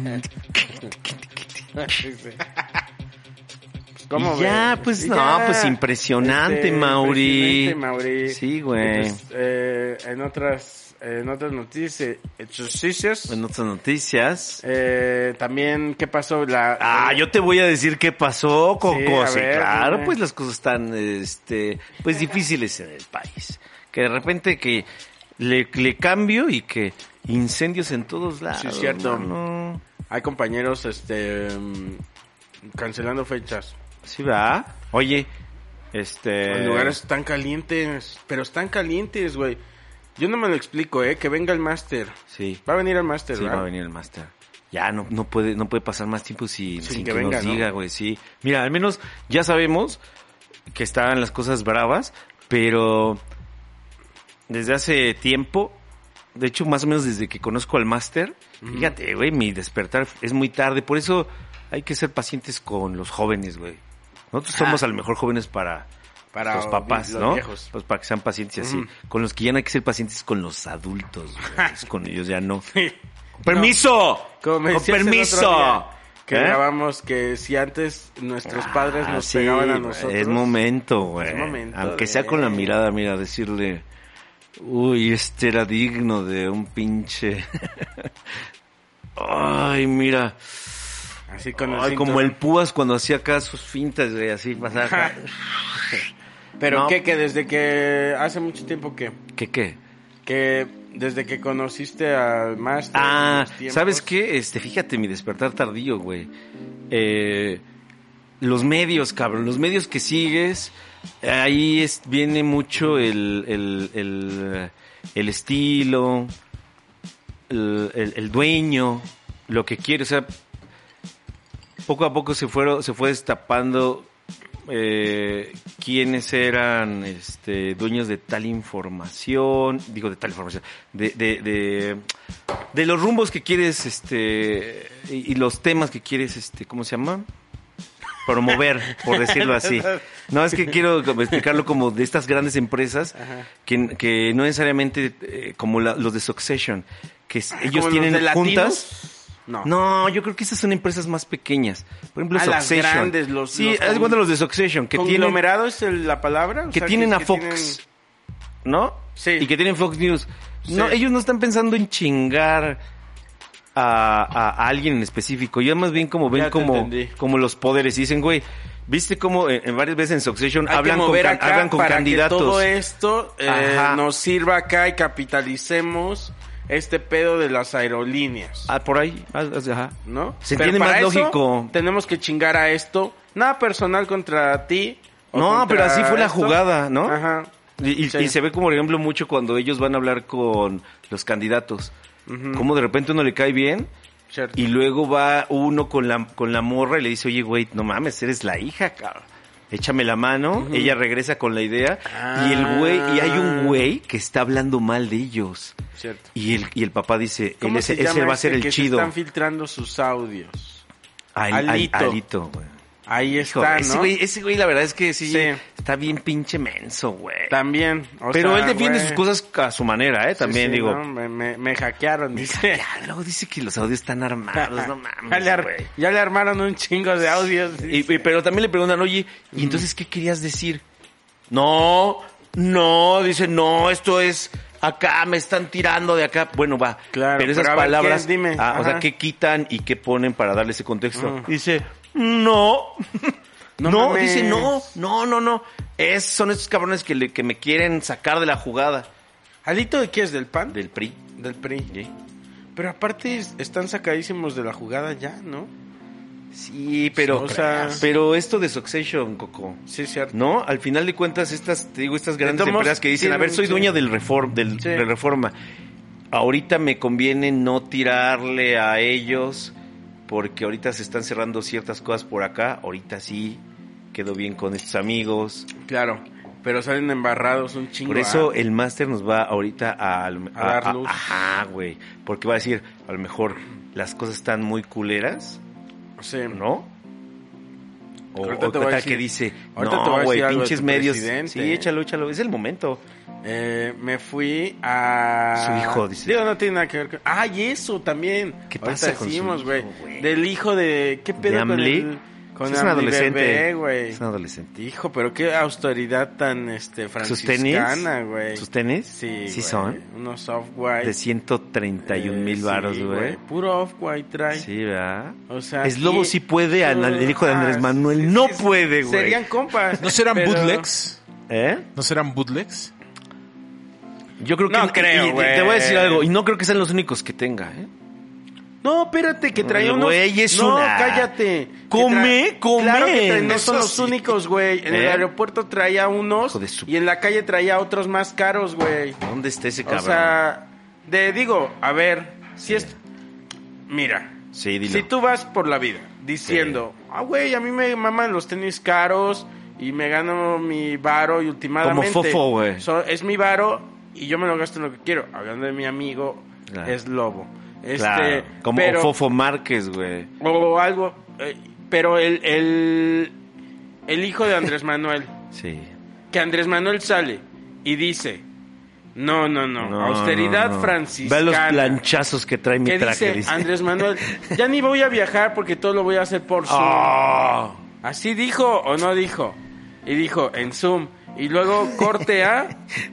Sí, sí. ¿Cómo Y ya, ves? pues Y no, ya. pues impresionante, Mauri. impresionante, Mauri. Sí, güey. Y pues, eh, en otras, en otras noticias, noticias En otras noticias. eh, también, ¿qué pasó? La, Ah, yo te voy a decir qué pasó, Coco. Sí, a Sí, ver, claro, dime. pues las cosas están, este, pues difíciles en el país. Que de repente que le, le cambio y que incendios en todos lados. Sí, es cierto. No. Hay compañeros, este, mm, cancelando fechas. Sí, va. Oye, este. Los lugares están calientes, pero están calientes, güey. Yo no me lo explico, eh, que venga el máster. Sí. Va a venir el máster, Sí, ¿verdad? va a venir el máster. Ya no, no puede, no puede pasar más tiempo sin, Sin sin que que, venga, nos ¿no? diga, güey, sí. Mira, al menos ya sabemos que están las cosas bravas, pero desde hace tiempo, de hecho más o menos desde que conozco al máster, fíjate, güey, mi despertar es muy tarde, por eso hay que ser pacientes con los jóvenes, güey. Nosotros somos a lo mejor jóvenes para, Para los papás, los ¿no? viejos. Pues para que sean pacientes y así. Ujú. Con los que ya no hay que ser pacientes con los adultos, güey. Es con ellos ya no. Sí. ¡Permiso! Como me ¡Con decías el permiso! otro día, que ¿Eh? grabamos que si antes nuestros padres Ah, nos sí, pegaban a nosotros. Es momento, güey. Es momento Aunque de- sea con la mirada, mira, decirle, uy, este era digno de un pinche. Ay, mira. Así con el Ay, cinturón. como el Púas cuando hacía acá sus fintas, güey, así pasaba acá. Pero No. qué, que desde que hace mucho tiempo que, ¿Qué qué? que desde que conociste al máster. Ah, en los tiempos- ¿sabes qué? Este, fíjate, mi despertar tardío, güey. Eh, los medios, cabrón, los medios que sigues, ahí es, viene mucho el, el, el, el estilo, el, el, el dueño, lo que quiere, o sea, poco a poco se fueron, se fue destapando eh, quiénes eran este dueños de tal información, digo de tal información, de, de, de, de los rumbos que quieres, este, y, y los temas que quieres, este, ¿cómo se llama? Promover, por decirlo así. No, es que quiero como explicarlo como de estas grandes empresas Ajá. que, que no necesariamente eh, como la- los de Succession, que s- ellos ¿Como los tienen de Latinos? juntas. No. No, yo creo que esas son empresas más pequeñas. Por ejemplo, Ah, las Succession. grandes, los- sí, los haz de cuenta los de Succession, que tienen, ¿Conglomerado es el- la palabra? O que sea, tienen a que Fox, tienen- ¿no? Sí. Y que tienen Fox News. No, Sí. ellos no están pensando en chingar a, a- a alguien en específico. Yo más bien como ven Ya te como, entendí. como los poderes. Y dicen, güey, ¿viste cómo en, en varias veces en Succession Hay hablan que con, mover can- acá hablan con para candidatos? que todo esto eh, Ajá. nos sirva acá y capitalicemos este pedo de las aerolíneas, Ah, por ahí. Ah, ah, ajá. ¿no? Se Pero entiende para más eso lógico. Tenemos que chingar a esto. Nada personal contra ti. o No, contra pero así fue la esto. jugada, ¿no? Ajá. Y, y- Sí. y se ve como, por ejemplo, mucho cuando ellos van a hablar con los candidatos. Como de repente uno le cae bien Cierto. y luego va uno con la, con la morra y le dice, oye, güey, no mames, eres la hija, cabrón. Échame la mano. Ella regresa con la idea. Ah. Y el güey, y hay un güey que está hablando mal de ellos. Cierto. Y el, y el papá dice, él ¿Cómo ese, se ese llama va a ser ese el que se chido. están filtrando sus audios? Al- al- Alito. Alito, güey. Ahí Hijo, está, ese ¿no? güey, ese güey, la verdad es que sí, Sí. está bien pinche menso, güey. También. o Pero sea, él defiende güey. sus cosas a su manera, ¿eh? Sí, También sí, digo. ¿no? Me, me, me hackearon, dice. Ya, luego dice que los audios están armados, no ya, mames, le ar- güey. ya le armaron un chingo de audios. Y, y- pero también le preguntan, oye, ¿y entonces qué querías decir? No, no, dice, no, esto es acá, me están tirando de acá. Bueno, va. Claro, pero esas pero a ver, palabras, ¿qué? Dime. ah, o sea, Ajá. ¿qué quitan y qué ponen para darle ese contexto? Mm. Dice, no. No No, mames. dice, no, no, no, no. Es, son estos cabrones que, le, que me quieren sacar de la jugada. ¿Alito de qué es? ¿Del P A N? Del P R I. Del P R I. ¿Sí? Pero aparte es- están sacadísimos de la jugada ya, ¿no? Sí, pero, O sea- pero esto de Succession, Coco, Sí, cierto. ¿no? Al final de cuentas, estas, te digo, estas grandes todos modos, empresas que dicen, a tienen- ver, soy sí. dueña del reform, del, Sí. de Reforma. Ahorita me conviene no tirarle a ellos, porque ahorita se están cerrando ciertas cosas por acá. Ahorita sí, quedo bien con estos amigos. Claro. pero salen embarrados un chingo. Por eso ¿ah? el máster nos va ahorita a... A, A dar luz. Ajá, güey. Porque va a decir, a lo mejor las cosas están muy culeras, Sí. ¿no? O, Ahorita o te qué voy a tal decir- que dice, ahorita te voy no, a güey, decir algo de pinches tu medios. presidente. Sí, échalo, échalo. Es el momento. Eh, me fui a... Su hijo, dice. Digo, no tiene nada que ver con... Ah, y eso también. ¿Qué Ahorita pasa con su decimos, hijo, güey? güey? Del hijo de... ¿Qué pedo ¿De con Amli? el... Con Es un Amli adolescente. bebé, güey. Es un adolescente. Hijo, pero qué austeridad tan este ¿Sus tenis? franciscana, güey. ¿Sus tenis? Sí, Sí güey. son. Unos off-white. De ciento treinta y un mil Eh, varos, sí, güey. Puro off-white trae. Sí, ¿verdad? O sea, Es Lobo y- sí puede, Ana- el hijo de Andrés Ah, Manuel sí, no sí, sí. puede, güey. Serían compas. ¿No serán pero- bootlegs? ¿Eh? ¿No serán bootlegs? Yo creo que... No creo, y- y güey. Te voy a decir algo, y no creo que sean los únicos que tenga, ¿eh? No, espérate, que traía El unos... güey es no, una- cállate. Que Come, come. Claro que trae- no son Eso los sí. únicos, güey. En el ¿Eh? aeropuerto traía unos Hijo de su- y en la calle traía otros más caros, güey. ¿Dónde está ese O cabrón? sea, de digo, a ver, si es... Mira, Sí, dilo. si tú vas por la vida diciendo, ah, güey, a mí me maman los tenis caros y me gano mi varo y ultimadamente... Como Fofo, güey. so- es mi varo y yo me lo gasto en lo que quiero. Hablando de mi amigo, Claro. es Lobo. Este, Claro, como pero- Fofo Márquez, güey. o algo, eh, pero el, el, el hijo de Andrés Manuel, Sí. que Andrés Manuel sale y dice, no, no, no, No, austeridad no, no. franciscana. Ve los planchazos que trae mi ¿Qué traje, dice, dice. Andrés Manuel? Ya ni voy a viajar porque todo lo voy a hacer por Zoom. ¡Oh! ¿Así dijo o no dijo? Y dijo, en Zoom. Y luego corte a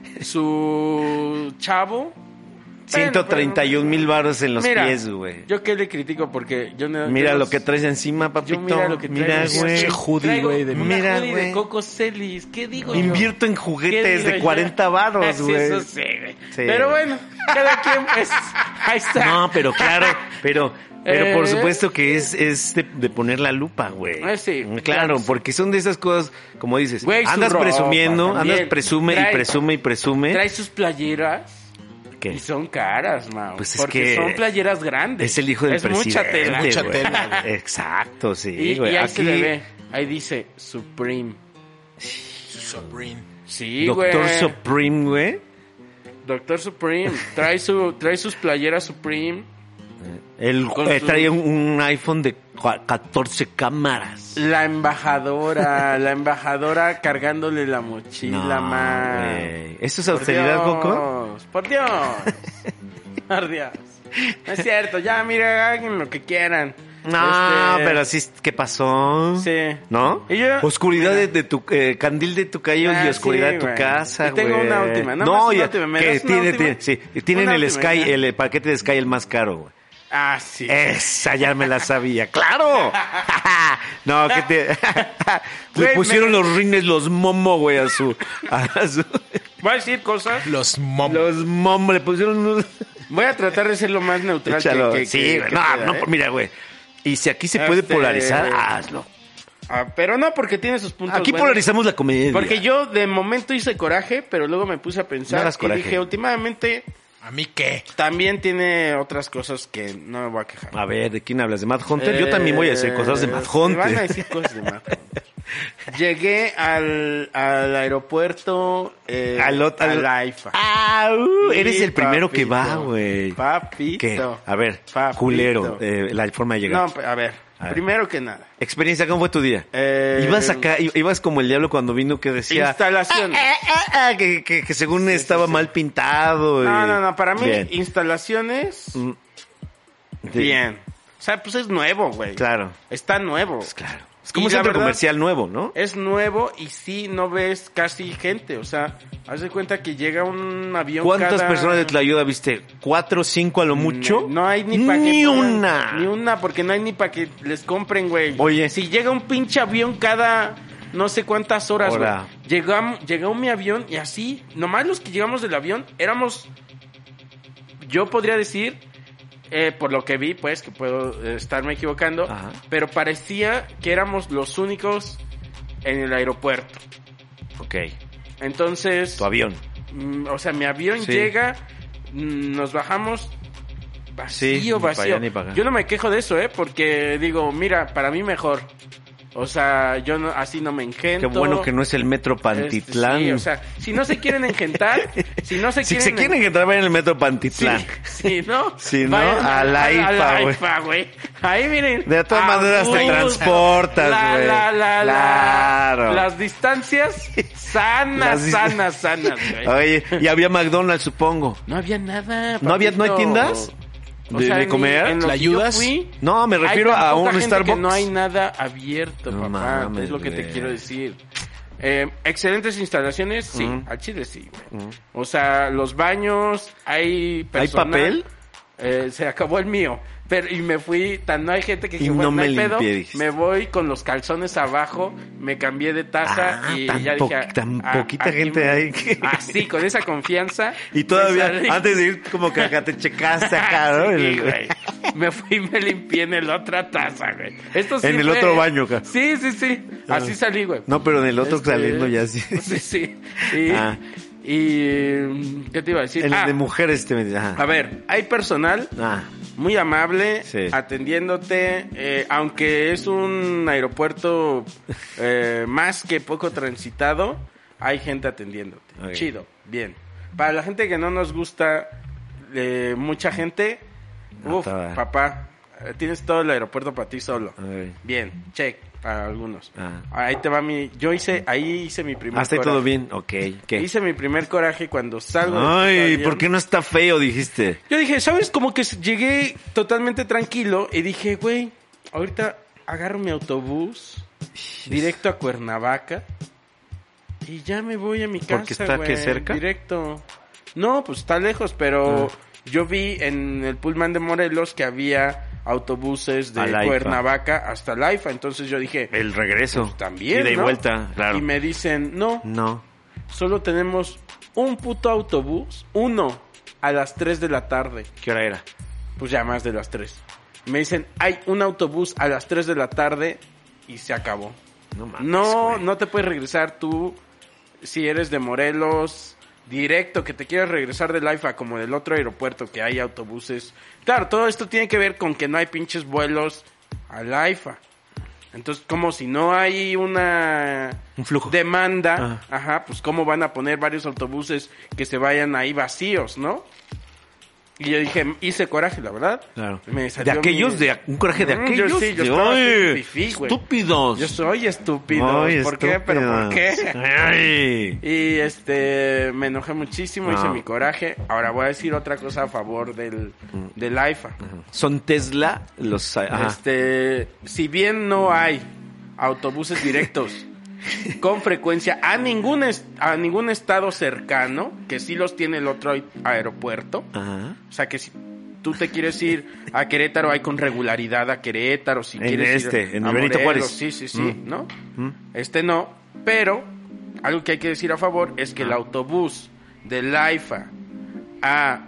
su chavo. ciento treinta y un mil varos en los Mira, pies, güey. Yo que le critico porque yo no... Mira yo lo no- que traes encima, papito. Yo mira lo que traigo. Mira, güey. Ese hoodie, Traigo güey, de- una Mira, hoodie güey. de Coco Celis. ¿Qué digo yo? Invierto en ¿Qué juguetes digo de yo? cuarenta varos, Sí, güey. eso sí, güey. Sí. Pero bueno, cada quien, pues, ahí está. No, pero claro, pero, pero por Eh. supuesto que es, es de, de poner la lupa, güey. Eh, sí, Claro, claro. porque son de esas cosas, como dices, Güey, su andas ropa presumiendo, también. andas presume Trae- y presume y presume. Trae sus playeras ¿Qué? y son caras, Mau. Pues es porque que son playeras grandes. Es el hijo del es presidente. mucha tela. Mucha güey. tela, güey. Exacto, sí, Y, güey. y ahí Aquí, se le ve. Ahí dice Supreme. Supreme. Sí, güey. Doctor Supreme, güey. Doctor Supreme. Trae, su, trae sus playeras Supreme. Él Con eh, su- trae un, un iPhone de cua- catorce cámaras. La embajadora. la embajadora cargándole la mochila, No, man. güey. ¿Eso es Por austeridad, Dios, Coco? Por Dios. Por Dios. No es cierto. Ya, mira, hagan lo que quieran. No, Este, pero sí, ¿qué pasó? Sí. ¿No? Y yo- Oscuridad de, de tu, eh, candil de tu calle Ah, y oscuridad sí, de tu güey. casa, Y tengo güey. una última, nada No, más una ya, última. ¿Me que das una tiene, última? tiene- sí, tienen Una el última, Sky, ya. el, el paquete de Sky el más caro, güey. Ah, sí. Esa ya me la sabía, ¡claro! No, que te... Le Güey, pusieron me- los rines, los momo, güey, a su... A su... Voy a decir cosas. Los mom. Los momo, le pusieron unos... Voy a tratar de ser lo más neutral Échalo. que, que, Sí, que- güey, que no, pueda, no, ¿eh? mira, güey. Y si aquí se puede Este- polarizar, hazlo. Ah, pero no, porque tiene sus puntos Aquí buenos. polarizamos la comedia. Porque yo de momento hice coraje, pero luego me puse a No pensar hagas y coraje. dije, últimamente ¿A mí qué? también tiene otras cosas que no me voy a quejar. A ver, ¿de quién hablas? ¿De Mad Hunter? Yo también voy a decir cosas de Mad Eh, me van a Hunter. decir cosas de Mad Hunter. Llegué al, al aeropuerto, eh, Al ot- al, al- AIFA. Ah, uh, Sí, eres el primero que papito. va, güey. Papito. ¿Qué? A ver, Papito. culero, eh, la forma de llegar. No, a ver, A ver. primero que nada. Experiencia, ¿cómo fue tu día? Eh, ibas acá, i- ibas como el diablo cuando vino que decía... Instalaciones. "Ah, ah, ah", ah", que, que, que según estaba mal pintado. No, y- no, no, para mí Bien. instalaciones, Mm. Sí, bien. O sea, pues es nuevo, güey. Claro, Está nuevo. claro. Es como Y un la centro verdad, comercial nuevo, ¿no? Es nuevo y sí no ves casi gente. O sea, haz de cuenta que llega un avión ¿Cuántas cada- personas de Tlayuda viste? ¿Cuatro, cinco a lo mucho? No hay ni para Ni una. Ni una, porque no hay ni para que les compren, güey. Oye. Si llega un pinche avión cada no sé cuántas horas, güey. Hora. Llegamos, llegó mi avión y así, nomás los que llegamos del avión éramos, yo podría decir, eh, por lo que vi, pues, que puedo eh, estarme equivocando, Ajá. pero parecía que éramos los únicos en el aeropuerto. Ok, Entonces, tu avión. mm, o sea, mi avión Sí. llega, mm, nos bajamos vacío, Sí, ni pa' vacío. allá ni pa' acá. Yo no me quejo de eso, ¿eh? Porque digo, mira, para mí mejor. O sea, yo no, así no me engento. Qué bueno que no es el metro Pantitlán. Este, sí, o sea, si no se quieren engentar, si no se si quieren... se quieren engentar, vayan al metro Pantitlán. Si, si no... Si no, vayan a la I F A, güey. I F A, güey. Ahí miren. De todas maneras te transportas, la, güey. la, la, Claro. La, las distancias sanas, Las dis- sanas, sanas, güey. Oye, y había McDonald's, supongo. No había nada, ¿No había, no hay papito. tiendas O de, sea, de ni- comer? en lo ¿La que yo ayudas? fui, No, me hay refiero tan a poca un gente Starbucks. que no hay nada abierto, No papá. mames, es lo que te güey. quiero decir. Eh, excelentes instalaciones, sí. Ujú. Al Chile sí, güey. Ujú. O sea, los baños, hay personal. papel? Eh, se acabó el mío. Pero, y me fui, tan no hay gente que Y dije, no bueno, me hay pedo, limpié, dijiste. me voy con los calzones abajo, me cambié de taza Ah, y tan ya po- dije... tan ah, poquita aquí gente me- hay que- Así, con esa confianza. Y todavía, me salí. antes de ir, como que acá te checaste acá, ¿no? Sí, El- güey. Me fui y me limpié en la otra taza, güey. Esto sí En el fue- otro baño, acá. Sí, sí, sí. Así salí, güey. No, pero en el otro Este, saliendo ya sí. Sí, sí. Y, Ah. y ¿qué te iba a decir? El Ah, de mujeres te me a ver, hay personal Ah, muy amable, Sí. atendiéndote, eh, aunque es un aeropuerto eh, más que poco transitado, hay gente atendiéndote. Ok. Chido, bien. Para la gente que no nos gusta, eh, mucha gente, No, uff, está- papá, eh, tienes todo el aeropuerto para ti solo. ok. Bien, check, para algunos. Ah. Ahí te va mi, yo hice, ahí hice mi primer ¿Hasta ahí coraje. todo bien? Ok, ¿qué? Hice mi primer coraje cuando salgo del Ay, avión. ¿por qué no está feo, dijiste? Yo dije, ¿sabes? Como que llegué totalmente tranquilo y dije, güey, ahorita agarro mi autobús directo a Cuernavaca y ya me voy a mi casa, ¿Porque está güey, que cerca? Directo. No, pues está lejos, pero Ah. yo vi en el Pullman de Morelos que había autobuses de A la I F A. Cuernavaca hasta la I F A, entonces yo dije, El regreso. pues también, Ida y ¿no? vuelta, claro. Y me dicen, no, No. solo tenemos un puto autobús, uno, a las tres de la tarde. ¿Qué hora era? Pues ya más de las tres. Me dicen, hay un autobús a las tres de la tarde y se acabó. No mames, No, güey. no te puedes regresar tú, si eres de Morelos, directo, que te quieras regresar del I F A como del otro aeropuerto, que hay autobuses. Claro, todo esto tiene que ver con que no hay pinches vuelos al I F A. Entonces, como si no hay una Un flujo. demanda, Ah. ajá, pues cómo van a poner varios autobuses que se vayan ahí vacíos, ¿no? Y yo dije, hice coraje, la verdad. Claro. Me De salió aquellos, mi- de un coraje de Mm, aquellos. Yo sí, yo de, estaba "Ay, así, fifí, güey. estúpidos. Yo soy estúpido. Ay, ¿Por qué? ¿Pero por qué? estúpidos. Ay. Y este, me enojé muchísimo, No. hice mi coraje. Ahora voy a decir otra cosa a favor del, del I F A. Son Tesla los... Ajá. Este, si bien no hay autobuses directos con frecuencia a ningún es- a ningún estado cercano, que sí los tiene el otro ai- aeropuerto, Ajá. o sea que si tú te quieres ir a Querétaro, hay con regularidad a Querétaro, si En quieres este, ir en a el Benito Morelos, Juárez. sí, sí, sí, Mm. ¿no? ¿Mm? Este no, pero algo que hay que decir a favor es que el autobús del I F A a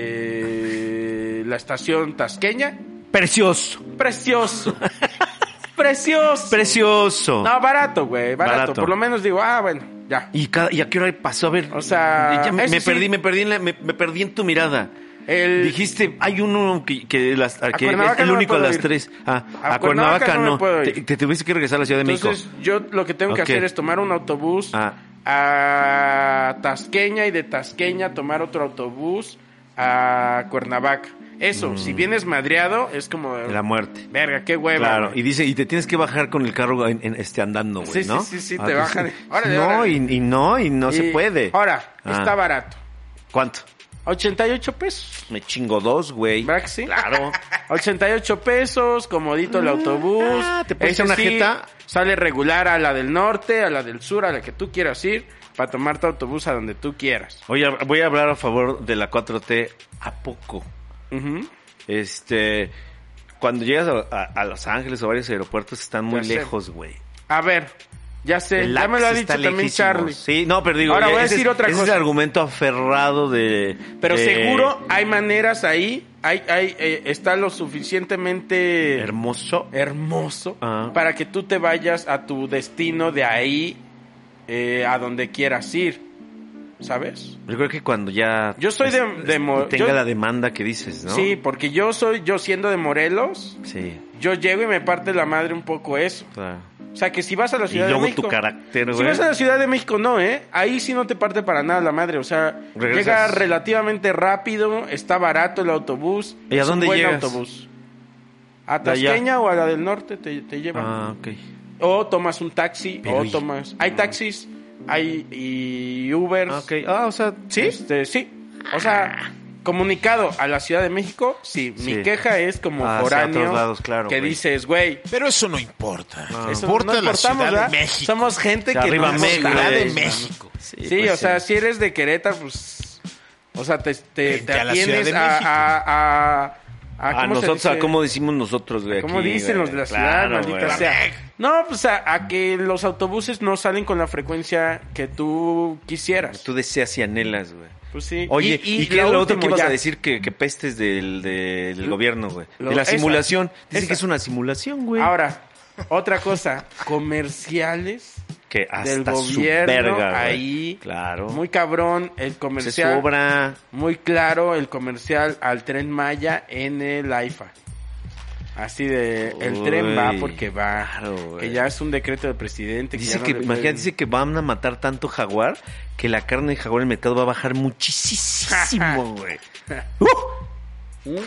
eh, la estación tasqueña, Precioso. precioso, precioso. Precioso. No, barato, güey, barato. Barato. Por lo menos digo, ah, bueno, ya. ¿Y, cada, ¿Y a qué hora pasó? A ver. O sea, ya me, eso me sí. perdí, me perdí, en la- me, me perdí en tu mirada. El, Dijiste, hay uno que, que, las, que es Cuernavaca el no me único a puedo las ir. tres. Ah, A a, Cuernavaca, Cuernavaca no me no. puedo Te, ir. te tuviste que regresar a la Ciudad de entonces, México. yo lo que tengo que Ok. hacer es tomar un autobús Ah. a Tasqueña y de Tasqueña tomar otro autobús a Cuernavaca. Eso, si vienes madreado, es como... De la muerte. Verga, qué hueva. Claro, güey. y dice, y te tienes que bajar con el carro en, en- este andando, güey, Sí, sí, ¿no? sí, sí, Ah, te pues, bajan. Órale, no, órale. y, y no, y no se Y puede. Ahora, Ah. está barato. ¿Cuánto? ochenta y ocho pesos. Me chingo dos, güey. ¿Verdad que sí? Claro. ochenta y ocho pesos, comodito el autobús. Ah, ¿te puedes Ese echar una sí, jeta? Sale regular a la del norte, a la del sur, a la que tú quieras ir, para tomar tu autobús a donde tú quieras. Oye, voy a hablar a favor de la cuatro T. ¿A poco? Ujú. Este, cuando llegas a, a- a Los Ángeles o varios aeropuertos están muy Ya sé. lejos, güey. A ver, ya sé, El ya me lo ha Axe dicho está también lejísimo. Charlie. Sí, no, pero digo, Ahora voy a ese decir es- otra ese cosa. es el argumento aferrado de... Pero de- seguro hay maneras ahí, hay, hay, eh, está lo suficientemente Hermoso. hermoso Ah. para que tú te vayas a tu destino de ahí eh, a donde quieras ir, ¿sabes? Yo creo que cuando ya... Yo soy de- es- de Mo- tenga yo- la demanda que dices, ¿no? Sí, porque yo soy, yo siendo de Morelos, Sí, yo llego y me parte la madre un poco eso. claro. sea, que si vas a la Y Ciudad de luego México... tu carácter, Si güey. vas a la Ciudad de México, no, ¿eh? Ahí sí no te parte para nada la madre. O sea, Regresas. llega relativamente rápido, está barato el autobús. ¿Y a es un dónde buen llegas? autobús. ¿A De allá. Tasqueña o a la del norte te, te llevan? Ah, ok. O tomas un taxi, Pero o y- tomas... Hay taxis, hay y Ubers. Ah, ok. Ah, o sea, ¿sí? Este, sí. O sea, comunicado a la Ciudad de México, sí. Sí. Mi queja es como Ah, hacia foráneo, otros lados, claro, que güey. dices, güey... Pero eso no importa. No. Eso importa no la importamos, Ciudad ¿verdad? de México. Somos gente O sea, que arriba no México, Ciudad de güey. México. Sí, pues o sea, sí. si eres de Querétaro, pues... O sea, te, te, Vente te a la Ciudad atienes de a... México. a, a, a- A ¿cómo se nosotros, dice? a cómo decimos nosotros, güey. ¿Cómo aquí, dicen güey. los de la ciudad, Claro, maldita güey. sea? No, pues a, a que los autobuses no salen con la frecuencia que tú quisieras. Tú deseas y anhelas, güey. Pues sí. Oye, ¿y, qué es lo lo otro que último ibas ya. a decir que, que pestes del, del, del gobierno, güey? Lo- De la esa, simulación. Dicen esa. que es una simulación, güey. Ahora, otra cosa. Comerciales que hasta del su gobierno verga, güey. ahí. Claro. Muy cabrón el Se comercial. sobra. Muy claro el comercial al Tren Maya en el AIFA. Así de, el Uy, tren va porque va. claro, güey. Que ya es un decreto del presidente. Dice ya no que, le imagínate, pueden- dice que van a matar tanto jaguar que la carne de jaguar en el mercado va a bajar muchísimo, güey. Uh.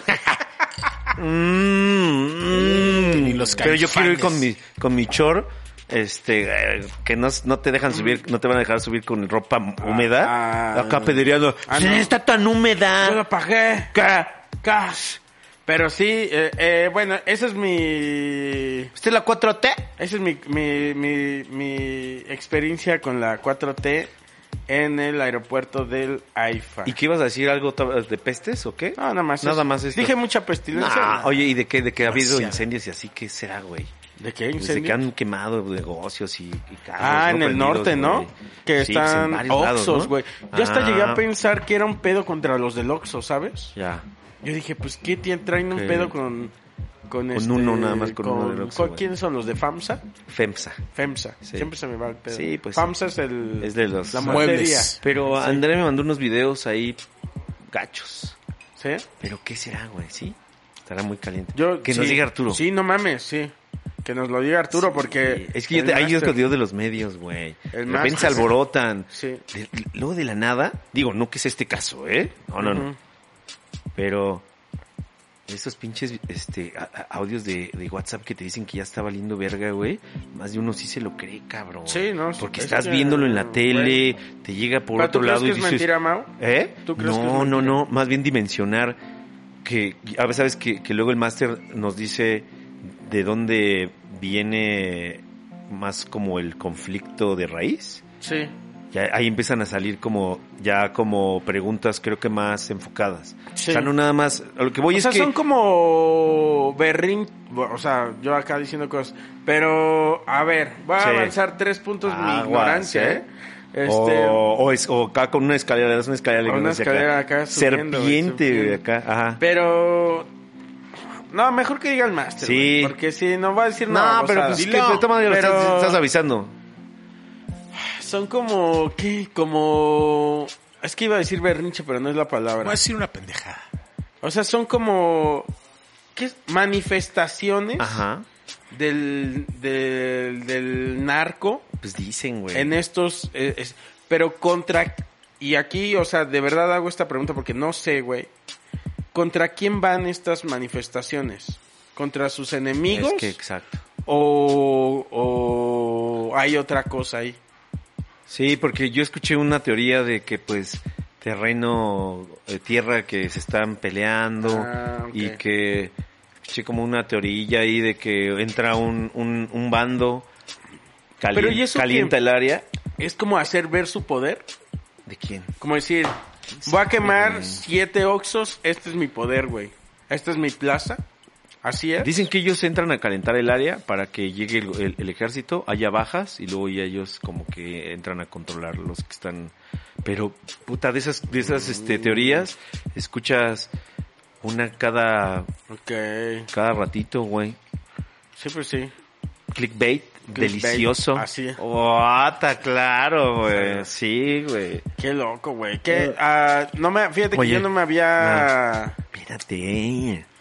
Mm, Que ni mm. los Pero yo quiero ir con caifanes. mi, con mi chor, este, eh, que no, no te dejan subir, no te van a dejar subir con ropa húmeda. ah, Acá pedirían, ah, "Sí, no. está tan Yo la húmeda. pagué. Ca- Cash. Pero sí, eh, eh, bueno, esa es mi... ¿Usted es la cuatro T? Esa es mi, mi, mi, mi experiencia con la cuatro T en el aeropuerto del AIFA. ¿Y qué ibas a decir? ¿Algo tab- de pestes o qué? No, nada más. Nada eso. más esto. Dije mucha pestilencia. Ah, oye, ¿y de qué? ¿De que ha habido Demasiado. incendios y así? ¿Qué será, güey? ¿De qué Desde incendio? que han quemado negocios y, y carros, Ah, ¿no? en el Prendidos, norte, ¿no? güey. Que Sí, pues, en están varios lados, Oxxos, ¿no? güey. Yo hasta Ah, llegué a pensar que era un pedo contra los del Oxxo, ¿sabes? Ya. Yo dije, pues, ¿qué tienen? Traen un Ok. pedo con... Con, Con este, uno nada más, con uno del Oxxo, ¿cuál- güey. ¿Quiénes son los de FAMSA? FEMSA. FEMSA. Sí. Siempre se me va el pedo. Sí, pues FAMSA sí. es el... Es de los La muebles. mueblería. Pero Sí. André me mandó unos videos ahí gachos. ¿Sí? ¿Pero qué será, güey? ¿Sí? Estará muy caliente. Yo, que sí. nos diga Arturo. Sí, no mames, sí. Que nos lo diga Arturo porque... Es que yo el te, ahí yo máster- te digo de los medios, güey. De El repente se máster. alborotan. Sí. De- luego de la nada, digo, no que es este caso, ¿eh? No, no, no. Ujú. Pero esos pinches este a- a- audios de, de WhatsApp que te dicen que ya está valiendo verga, güey. Más de uno sí se lo cree, cabrón. Sí, no, Porque es estás que, viéndolo en la güey. tele, te llega por ¿Pero otro tú crees lado que y es dices... mentira, Mau? ¿Eh? ¿Tú crees no, que es no, mentira? no. Más bien dimensionar que... A veces sabes que, que luego el máster nos dice de dónde viene más como el conflicto de raíz. Sí. Ya ahí empiezan a salir como ya como preguntas creo que más enfocadas. Sí. O sea, no nada más... A lo que voy O es sea, que... son como berrin... O sea, yo acá diciendo cosas. Pero, a ver, voy a Sí. avanzar tres puntos mi Aguas, ignorancia, ¿eh? ¿eh? Este... O, o, es, o acá con una escalera, es una escalera. O que una no sé escalera acá subiendo, güey, Serpiente, güey, subiendo. acá. Ajá. Pero... No, mejor que diga el máster. Sí. güey, porque si no va a decir No, nada. pero pues que de todas maneras pero estás, estás avisando. son como... ¿Qué? Como... Es que iba a decir berrinche, pero no es la Voy palabra. a decir una pendejada. O sea, son como... ¿Qué es? Manifestaciones Ajá. del, del, del narco Pues dicen, güey. en estos... eh, es- pero contra... Y aquí, o sea, de verdad hago esta pregunta porque no sé, güey. ¿Contra quién van estas manifestaciones? ¿Contra sus enemigos? Es que exacto. ¿O, o hay otra cosa ahí? Sí, porque yo escuché una teoría de que pues terreno, eh, tierra que se están peleando Ah, ok. y que escuché como una teoría ahí de que entra un, un, un bando, calien- Pero, ¿y eso calienta qué? el área. ¿Es como hacer ver su poder? ¿De quién? Como decir, voy a quemar güey. siete Oxxos, este es mi poder, güey. Esta es mi plaza. Así es. Dicen que ellos entran a calentar el área para que llegue el, el- el ejército, haya bajas y luego ya ellos como que entran a controlar los que están. Pero puta, de esas de esas este teorías escuchas una cada Ok. cada ratito, güey. Sí, pues sí. Clickbait, Clickbait, delicioso. así. Oh, está claro, güey. Sí, güey. Qué loco, güey. Que, ah, no me, fíjate Oye, que yo no me había... Espérate.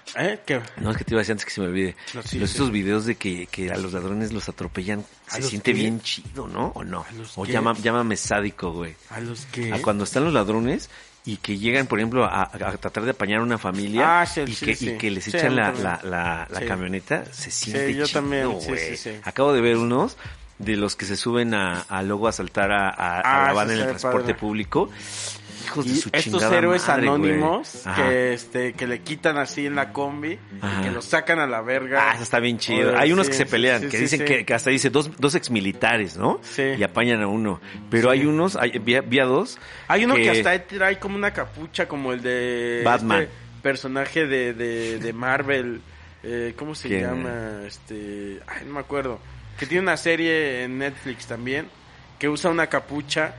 ¿Eh? ¿Qué? No, es que te iba a decir antes que se me olvide. No, sí, los, sí. Estos videos de que, que a los ladrones los atropellan, ¿A se los siente qué? bien chido, ¿no? ¿O no? ¿A los O qué? llama, llámame sádico, güey. ¿A los que? A cuando están los ladrones y que llegan, por ejemplo, a, a tratar de apañar a una familia Ah, sí, y, sí, que, sí. y que les Sí, echan a mí la, también. la, la, la Sí. camioneta, se siente Sí, yo chido, también, sí, güey. sí, sí. Acabo de ver unos de los que se suben a, a luego a saltar a, a, Ah, a la sí, van en se el ve transporte padre. público. Hijos de Y su estos chingada héroes madre, güey. anónimos Ajá. que este que le quitan así en la combi Ajá. y que los sacan a la verga. Ah, eso está bien chido. Oye, Hay unos sí, que se sí, pelean, sí, que sí, dicen sí. Que, que hasta dice dos, dos exmilitares, ¿no? Sí. Y apañan a uno. Pero hay unos, hay, vi, vi a dos. Hay uno que, hasta trae como una capucha como el de Batman. este personaje de, de, de Marvel. Eh, ¿Cómo se ¿Quién? llama? Este, ay, no me acuerdo. Que tiene una serie en Netflix también que usa una capucha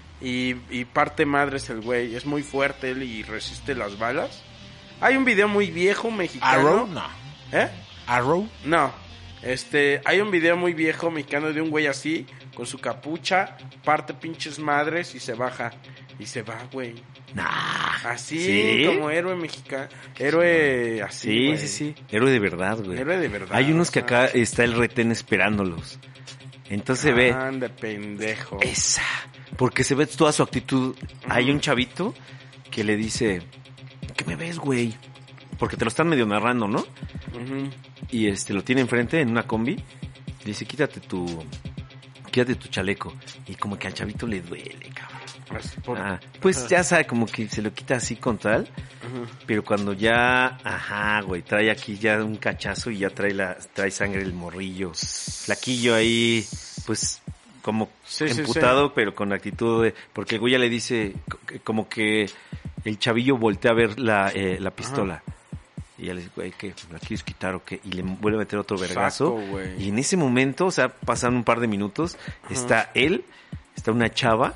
y, y parte madres el güey. Es muy fuerte él y resiste las balas. Hay un video muy viejo mexicano. Arrow, no. ¿Eh? Arrow. No, este, hay un video muy viejo mexicano de un güey así, con su capucha, parte pinches madres y se baja. Y se va, güey. Nah. Así, ¿Sí? como héroe mexicano. Héroe así, Sí, güey. sí, sí. Héroe de verdad, güey. Héroe de verdad. Hay unos que o sea. acá está el retén esperándolos. Entonces se ve Anda, pendejo. esa. Porque se ve toda su actitud. Hay un chavito que le dice, ¿qué me ves, güey? Porque te lo están medio narrando, ¿no? Ujú. Y este lo tiene enfrente en una combi. Dice, quítate tu quítate tu chaleco. Y como que al chavito le duele, cabrón. Así por- Ah, pues Ajá. ya sabe, como que se lo quita así con tal. Ujú. Pero cuando ya, ajá, güey, trae aquí ya un cachazo y ya trae la trae sangre el morrillo. Flaquillo ahí, pues como Sí, sí, emputado, pero con actitud de... Porque el güey ya le dice, co- como que el chavillo voltea a ver la, eh, la pistola. Y ya le dice, güey, ¿qué? ¿La quieres quitar o qué? Y le vuelve a meter otro vergazo. Saco, güey. Y en ese momento, o sea, pasan un par de minutos, está él, está una chava,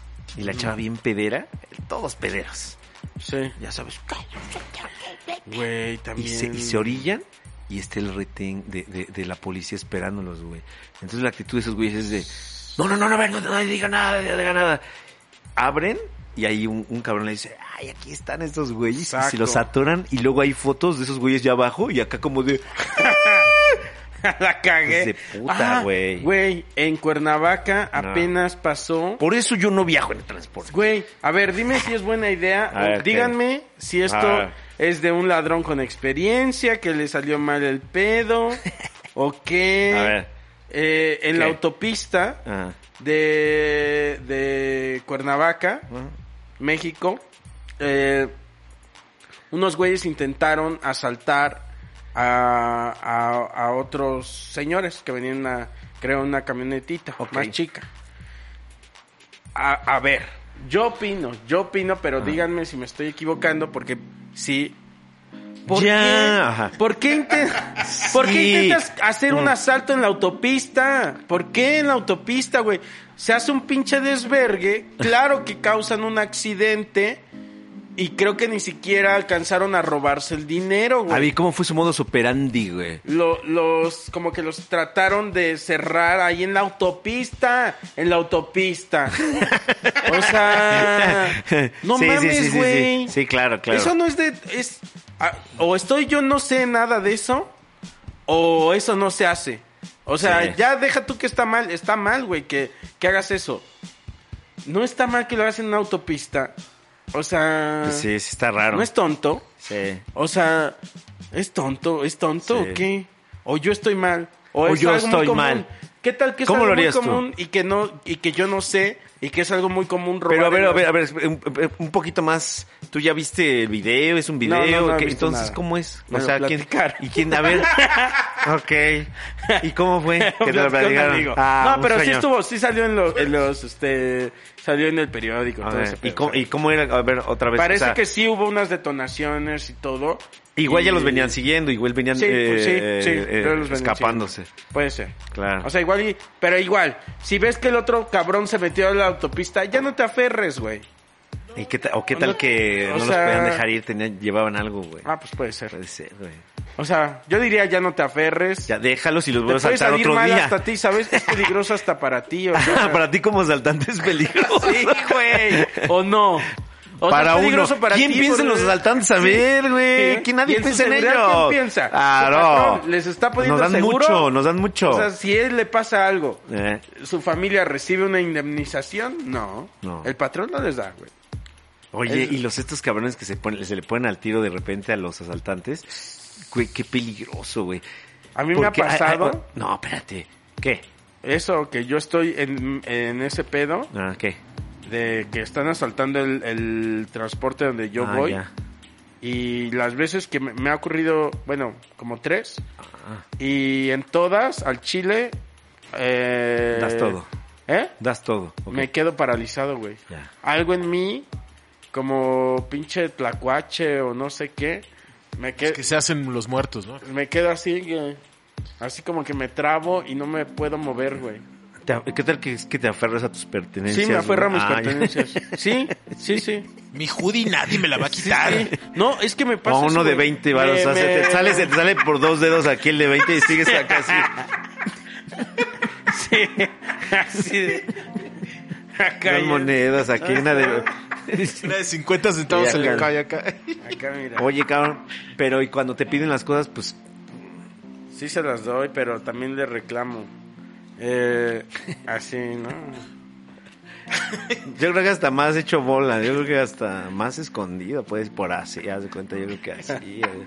y la chava bien pedera, todos pederos. Sí. Ya sabes, Güey, y también. se, y se orillan y está el retén de, de, de la policía esperándolos, güey. Entonces la actitud de esos güeyes es de, no, no, no, no, no, no, no diga nada, no diga nada. Abren y ahí un, un cabrón le dice, ay, aquí están estos güeyes. Saco. Y se los atoran y luego hay fotos de esos güeyes ya abajo y acá como de, La cagué. Hijos de puta, Ah, güey. Güey, en Cuernavaca No. apenas pasó. por eso yo no viajo en el transporte. Güey, a ver, dime si es buena idea. A o ver, díganme si esto Ah. es de un ladrón con experiencia, que le salió mal el pedo, o que A ver. eh, en ¿Qué? la autopista Ah. de, de Cuernavaca, México, eh, unos güeyes intentaron asaltar a, a, a otros señores que venían en una, creo, una camionetita Ok. más chica. A, a ver, yo opino, yo opino, pero díganme si me estoy equivocando, porque sí. ¿Por Ya, qué? ajá. ¿Por qué, inten- ¿Por qué Sí. intentas hacer un Mm. asalto en la autopista? ¿Por qué en la autopista, güey? Se hace un pinche desvergue, claro que causan un accidente y creo que ni siquiera alcanzaron a robarse el dinero, A güey. ver, ¿cómo fue su modus operandi, güey? Lo- los, como que los trataron de cerrar ahí en la autopista, en la autopista. O sea, no Sí, sí, mames, sí, sí, güey. sí. Sí, claro, claro. Eso no es de, es, ah, o estoy yo no sé nada de eso, o eso no se hace. O sea, Sí. ya deja tú que está mal, está mal, güey, que, que hagas eso. No está mal que lo hagas en una autopista. O sea, Pues sí, sí está raro. no es tonto. Sí. O sea, ¿es tonto? ¿Es tonto Sí. o qué? ¿O yo estoy mal? ¿O, O es yo algo muy estoy común? mal. ¿Qué tal que es ¿Cómo algo lo muy harías tú? común y que no y que yo no sé y que es algo muy común robar? Pero a ver, en a ver, los- a ver, un, un poquito más. ¿Tú ya viste el video? ¿Es un video? No, no, no he ¿Qué? visto Entonces, nada. ¿cómo es? Me o lo sea, ¿quién? platicaron. ¿Y quién? A ver. Ok. ¿Y cómo fue? Que te lo Platicó un platicaron. amigo. Ah, no, un pero sí sueño. estuvo, sí salió en los, en los, este, salió en el periódico. A todo ver, ese ¿y pedo, cómo, o sea. ¿y cómo era? A ver, otra vez. Parece o sea, que sí hubo unas detonaciones y todo. igual y- ya los venían siguiendo, igual venían Sí, pues sí, eh, sí, eh, pero los venían escapándose. siguiendo. Puede ser. Claro. O sea, igual, y, pero igual, si ves que el otro cabrón se metió a la autopista, ya no te aferres, güey. ¿Y qué ta- ¿O qué tal No, que o no sea- los podían dejar ir? Tenían, llevaban algo, güey. Ah, pues puede ser. Puede ser, güey. O sea, yo diría ya no te aferres. Ya déjalos y los Te vuelves a puede saltar salir otro mal día. hasta ti, ¿sabes? Es peligroso hasta para ti. O sea, Para ti como saltante es peligroso. sí, güey. O no. O sea, para es uno. peligroso para ¿Quién ti, piensa en porque- los asaltantes? A Sí. ver, güey. Sí. Que nadie ¿Y en su piensa en seguridad ellos. quién piensa? Su Claro. patrón les está poniendo Nos dan seguro. mucho, nos dan mucho. O sea, si a él le pasa algo, Eh. ¿su familia recibe una indemnización? No. No. El patrón no les da, güey. Oye, Es- y los estos cabrones que se ponen, se le ponen al tiro de repente a los asaltantes, güey, qué peligroso, güey. A mí Porque- me ha pasado ah, ah, no, espérate. ¿Qué? eso, que yo estoy en, en ese pedo Ah, ¿qué? de que están asaltando el, el transporte donde yo Ah, voy. ya. Y las veces que me, me ha ocurrido, bueno, como tres. Ah, Y en todas, al chile... Eh, das todo. ¿Eh? Das todo. ok. Me quedo paralizado, güey. Ya. Algo en mí, como pinche tlacuache o no sé qué, me, que- Es que se hacen los muertos, ¿no? me quedo así, güey. Así como que me trabo y no me puedo mover, güey. Te- ¿Qué tal que, es que te aferras a tus pertenencias? Sí, me aferro a güey? mis Ah, ya. pertenencias. Sí, sí, sí. Mi hoodie nadie me la va a Sí, quitar. sí. No, es que me pasa O eso, uno de güey. veinte varos, Me- o sea, se me- te sale, se te sale por dos dedos aquí el de veinte y sigues acá así. Sí, así de... Acá, Dos ya- monedas, aquí una de... Una de cincuenta centavos Ya, se le claro. cae acá. acá, mira. Oye, cabrón, pero y cuando te piden las cosas, pues... Sí se las doy, pero también le reclamo. Eh, así, ¿no? Yo creo que hasta más hecho bola, yo creo que hasta más escondido, pues, por así, haz de cuenta, yo creo que así. eh.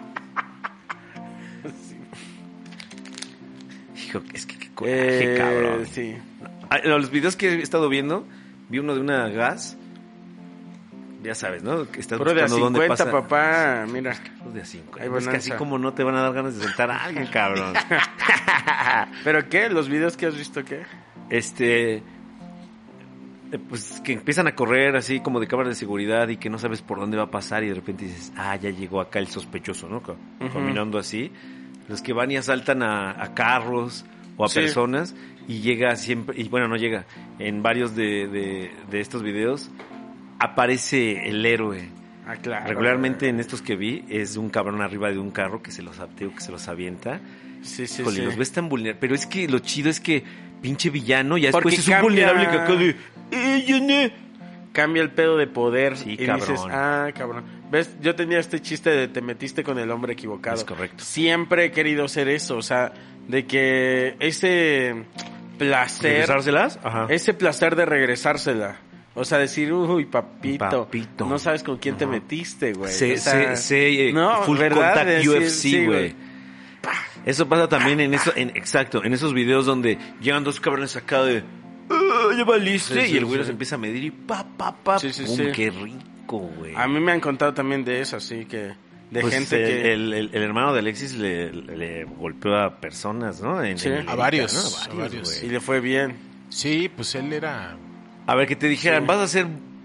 Hijo, es que qué coraje, Eh, cabrón. Sí. Ah, los videos que he estado viendo, vi uno de una gas, ya sabes, ¿no? Que estás Puro de a buscando dónde cincuenta, pasa. papá, mira. Puro de a cincuenta. Hay Es que bonanza. así como no te van a dar ganas de sentar a alguien, cabrón. ¿Pero qué? ¿Los videos que has visto qué? este eh, pues que empiezan a correr así como de cámara de seguridad y que no sabes por dónde va a pasar y de repente dices, ah, ya llegó acá el sospechoso, ¿no? Co- Ujú. Caminando así. Los que van y asaltan a, a carros o a Sí. personas y llega siempre, y bueno, no llega, en varios de, de, de estos videos aparece el héroe. Ah, claro. Regularmente en estos que vi es un cabrón arriba de un carro que se los apteo, que se los avienta. Sí, sí, Híjole, sí. los ves tan vulnerables. Pero es que lo chido es que pinche villano ya Porque después es un cambia- vulnerable que acá de... "Eh, ya no". Cambia el pedo de poder. Sí, y cabrón. dices, ah, cabrón. ¿Ves? Yo tenía este chiste de te metiste con el hombre equivocado. Es correcto. Siempre he querido ser eso. O sea, de que ese placer... ¿Regresárselas? Ajá. Ese placer de regresársela. O sea, decir, uy, papito, Papito. no sabes con quién te Ajá. metiste, güey. Se, O sea, se, se, eh, no, full ¿verdad? contact Decir, U F sí, C, güey. Eso pasa también en eso, en, exacto, en esos videos donde llegan dos cabrones acá de... "Ah, ya valiste", Sí, sí, y el güey sí. los empieza a medir y pa, pa, pa, Sí, sí, pum, sí. qué rico, güey. A mí me han contado también de eso, así que... De Pues, gente el, que... el, el- el hermano de Alexis le, le golpeó a personas, ¿no? En- Sí. en- A varios, ¿no? a varios. güey. Y le fue bien. Sí, pues él era... A ver, que te dijeran, Sí. ¿vas a ser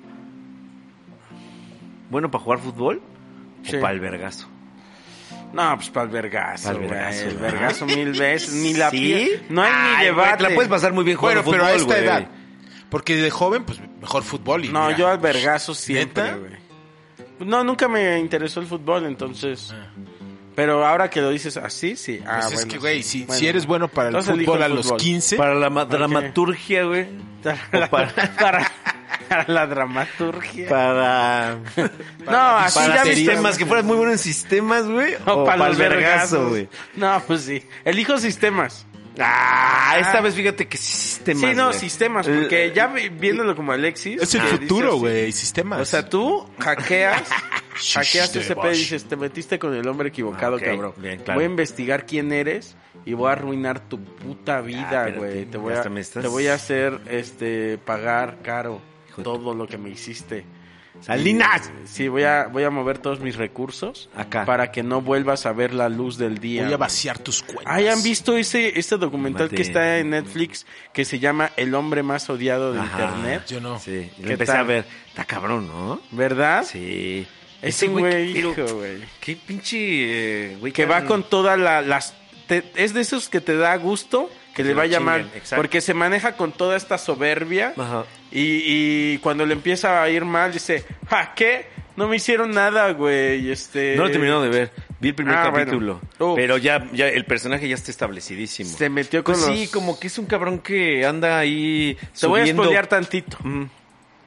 bueno para jugar fútbol Sí. o para el vergazo? No, pues para el vergazo, Pa'l güey. vergazo, El ¿no? vergazo mil veces, ni la ¿Sí? piel. No hay Ay, ni güey, debate. te la puedes pasar muy bien Bueno, jugando pero a fútbol, esta güey. edad. Porque de joven, pues mejor fútbol. Y No, mira, yo al vergazo siempre, ¿neta? güey. No, nunca me interesó el fútbol, entonces... Ah. Pero ahora que lo dices así, sí. Ah, Pues es bueno, que, güey, sí. si, Bueno. si eres bueno para el Entonces elijo fútbol a el los fútbol. quince, Para la ma- dramaturgia, güey. Para, O para- para, para la dramaturgia. Para... no, así para ya viste. sistemas, que fueras muy bueno en sistemas, güey. No, o para, para los el vergazo, vergazos, güey. No, pues sí. Elijo sistemas. Ah, esta vez fíjate que sistemas, sí, no, güey. sistemas, porque ya vi- viéndolo como Alexis. es el que futuro, dices, güey, sistemas. O sea, tú hackeas, hackeas ese Sistemas. pedo y dices, te metiste con el hombre equivocado, Ok, cabrón. bien, claro. Voy a investigar quién eres y voy a arruinar tu puta vida, espérate, güey. Te voy ya a, hasta me estás- te voy a hacer, este, pagar caro Hijo de todo lo que me hiciste. ¡Salinas! Sí, voy a, voy a mover todos mis recursos Acá. para que no vuelvas a ver la luz del día. Voy a güey. vaciar tus cuentas. ¿Ay, han visto ese este documental Mate. que está en Netflix que se llama El hombre más odiado de Ajá. internet? Yo no. Sí, y lo ¿Qué empecé tal? a ver. Está cabrón, ¿no? ¿Verdad? Sí. Ese güey, pero- hijo, güey. Qué pinche eh, güey. Que tan- va con todas la- las... te- es de esos que te da gusto que Que le lo vaya mal. chinguen, exacto. Porque se maneja con toda esta soberbia. Ajá. Y, y cuando le empieza a ir mal, dice, ¿ja, qué? No me hicieron nada, güey. Este... No lo he terminado de ver. Vi el primer Ah, capítulo. bueno. Uf. Pero ya, ya el personaje ya está establecidísimo. Se metió con Pues sí, los... como que es un cabrón que anda ahí Te voy a subiendo. spoilear tantito. Mm.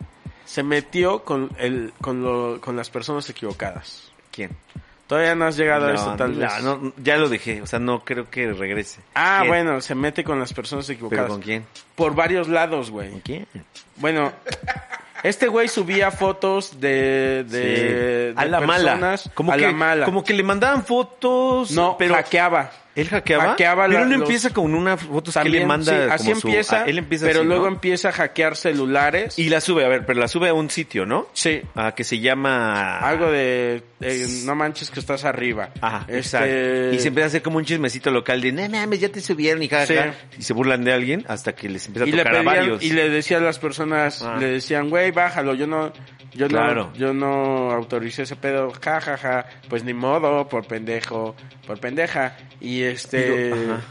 se metió con el con lo, con las personas equivocadas. ¿Quién? Todavía no has llegado no, a eso, tal no, vez. No, ya lo dejé, o sea, no creo que regrese. Ah, ¿Quién? bueno, se mete con las personas equivocadas. ¿Pero con quién? Por varios lados, güey. ¿Con quién? Bueno, este güey subía fotos de, de, Sí. de a la personas mala. Como a que, la mala. Como que le mandaban fotos. No, pero hackeaba. ¿Él hackeaba? Hackeaba pero la- él los- empieza con una fotos que También, le manda sí, así como su- empieza, ah, él empieza pero así, luego ¿no? empieza a hackear celulares. Y la sube, a ver, pero la sube a un sitio, ¿no? Sí. Ah, que se llama... Algo de, eh, no manches que estás arriba. Ajá, Este, exacto. Y se empieza a hacer como un chismecito local de, no mames, ya te subieron y jaja. Sí. Y se burlan de alguien hasta que les empieza a y le tocar a pedían, varios. y le decían a las personas, Ah. le decían, güey, bájalo, yo no, yo Claro. no, yo no autoricé ese pedo, ja, ja, ja, pues ni modo, por pendejo, por pendeja. Y este, Digo, ajá.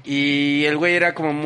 y el güey era como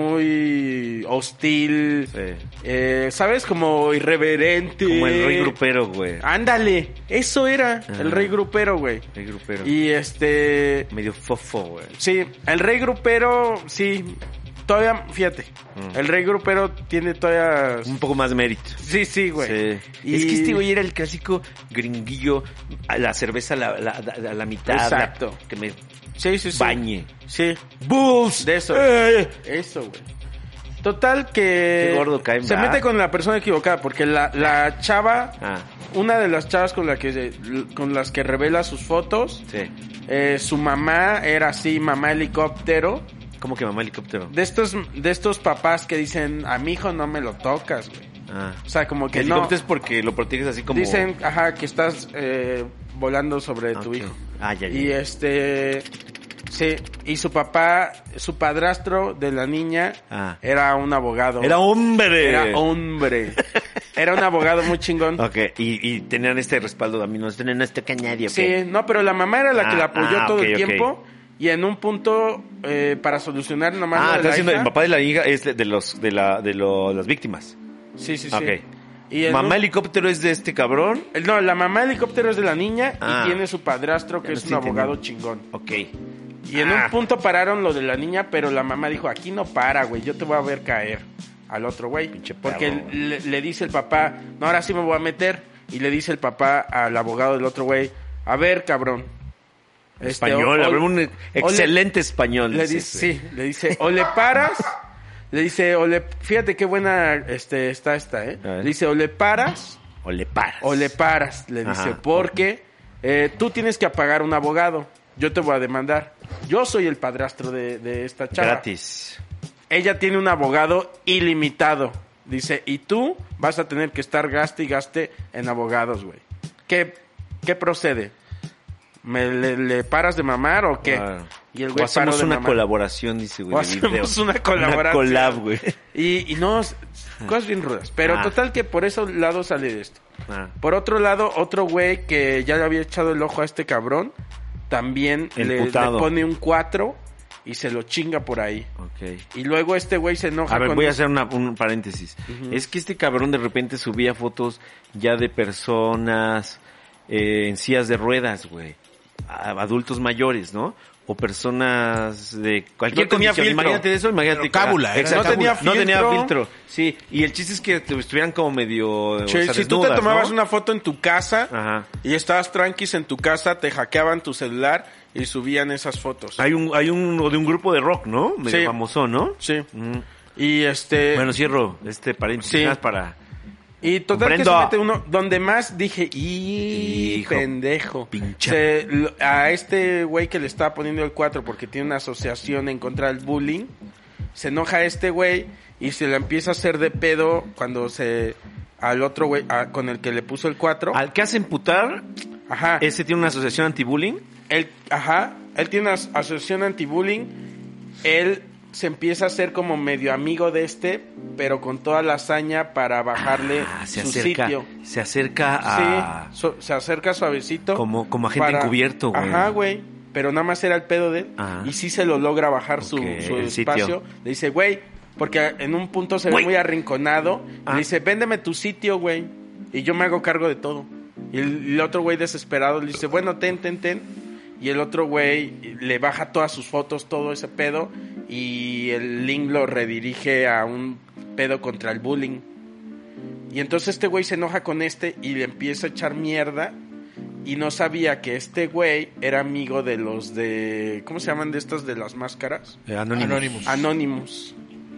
muy hostil, Sí. eh, ¿sabes? Como irreverente. Como el rey grupero, güey. Ándale, eso era, Ajá. el rey grupero, güey. Rey grupero. Y este, Medio fofo, güey. sí, el rey grupero, sí, todavía, fíjate, Mm. el rey grupero tiene todavía... Un poco más mérito. Sí, sí, güey. Sí. Y- Es que este güey era el clásico gringuillo, a la cerveza a la, la, a la mitad. Exacto. la- que me Sí, sí, sí. bañe. Sí, ¡Bulls! de eso. ¡Eh! Eso, güey. Total que... Qué gordo cae, se ¿verdad? mete con la persona equivocada, porque la, la chava, Ah, una de las chavas con, la que, con las que revela sus fotos, sí. eh, su mamá era así, mamá helicóptero. ¿Cómo que mamá helicóptero? De estos, de estos papás que dicen, a mi hijo no me lo tocas, güey. Ah. O sea, como que no... Helicóptero es porque lo proteges así como... Dicen, ajá, que estás eh, volando sobre tu Ok. hijo. Ah, ya, ya. Y este... Sí, y su papá, su padrastro de la niña, Ah. era un abogado. Era hombre. Era hombre. Era un abogado muy chingón. Ok, y, y tenían este respaldo a mí, no tenían este cañario. Sí, no, pero la mamá era la que Ah, la apoyó ah, todo ok, el ok. tiempo. Y en un punto, eh, para solucionar nomás lo Ah, de está la diciendo, hija- el papá de la hija es de, de los, de la, de lo- las víctimas. Sí, sí, sí. Ok. Y en Mamá un- helicóptero es de este cabrón. el- No, la mamá helicóptero es de la niña Ah. y tiene su padrastro que Ya es lo un estoy abogado entendiendo. chingón. Ok. Y en Ah. un punto pararon lo de la niña, pero la mamá dijo, aquí no para, güey, yo te voy a ver caer al otro güey. Pinche perro, Porque güey. le, le dice el papá, no, ahora sí me voy a meter. Y le dice el papá al abogado del otro güey, a ver, cabrón. Este, Español, o- o- habrá un o le- excelente español. Le dice, dice, sí, le dice, o le paras, le dice, o le, fíjate qué buena este está esta, ¿eh? A ver. Le dice, o le paras, O le paras. o le paras, le dice, Ajá. porque eh, tú tienes que pagar un abogado, yo te voy a demandar. Yo soy el padrastro de, de esta chava. Gratis. Ella tiene un abogado ilimitado, dice, y tú vas a tener que estar gaste y gaste en abogados, güey. ¿Qué, qué procede? ¿Me le, le paras de mamar o qué? Claro. Y el O güey paró hacemos de una mamar. colaboración, dice, güey, O de hacemos video. una colaboración. Una collab, güey. Y, y no, s- cosas bien rudas. Pero Ah. total que por ese lado sale de esto. Ah. Por otro lado, otro güey que ya le había echado el ojo a este cabrón, también El le, le putado. pone un cuatro y se lo chinga por ahí. Ok. Y luego este güey se enoja A ver, con... voy a hacer una- un paréntesis. Es que este cabrón de repente subía fotos ya de personas eh, en sillas de ruedas, güey. A- Adultos mayores, ¿no? O personas de cualquier No tenía condición. filtro. Imagínate eso, imagínate. Pero cábula, Ah, era exacto. No tenía No tenía filtro. filtro. Sí, y el chiste es que te- estuvieran como medio... o Che, sea, si tú te desnudas, tomabas ¿no? una foto en tu casa Ajá. y estabas tranquis en tu casa, te hackeaban tu celular y subían esas fotos. Hay un, hay uno de un grupo de rock, ¿no? Medio Sí. famoso, ¿no? Sí. Ujú. Y este... Bueno, cierro este paréntesis Sí. nada más para... Y total que Comprendo. se mete uno donde más dije, y Hijo, pendejo. pinche. Se- lo- a este güey que le estaba poniendo el cuatro porque tiene una asociación en contra del bullying, se enoja este güey y se le empieza a hacer de pedo cuando se al otro güey a- con el que le puso el cuatro. Al que hace emputar, Ajá. ese tiene una asociación anti-bullying. Él, ajá, él tiene una as- asociación anti-bullying. Él se empieza a hacer como medio amigo de este, pero con toda la hazaña para bajarle Ah, se su acerca, sitio. se acerca a... Sí, so- se acerca suavecito. Como- como agente encubierto, güey. Ajá, güey. Pero nada más era el pedo de él. Ajá. Y sí se lo logra bajar su, Ok, su el espacio. sitio. Le dice, güey, porque en un punto se Güey. ve muy arrinconado. Ah. Le dice, véndeme tu sitio, güey. Y yo me hago cargo de todo. Y el, el otro güey desesperado le dice, bueno, ten, ten, ten. Y el otro güey le baja todas sus fotos, todo ese pedo. Y el link lo redirige a un pedo contra el bullying. Y entonces este güey se enoja con este y le empieza a echar mierda. Y no sabía que este güey era amigo de los de... ¿Cómo se llaman de estos de las máscaras? Eh, Anonymous. Anonymous. Anonymous.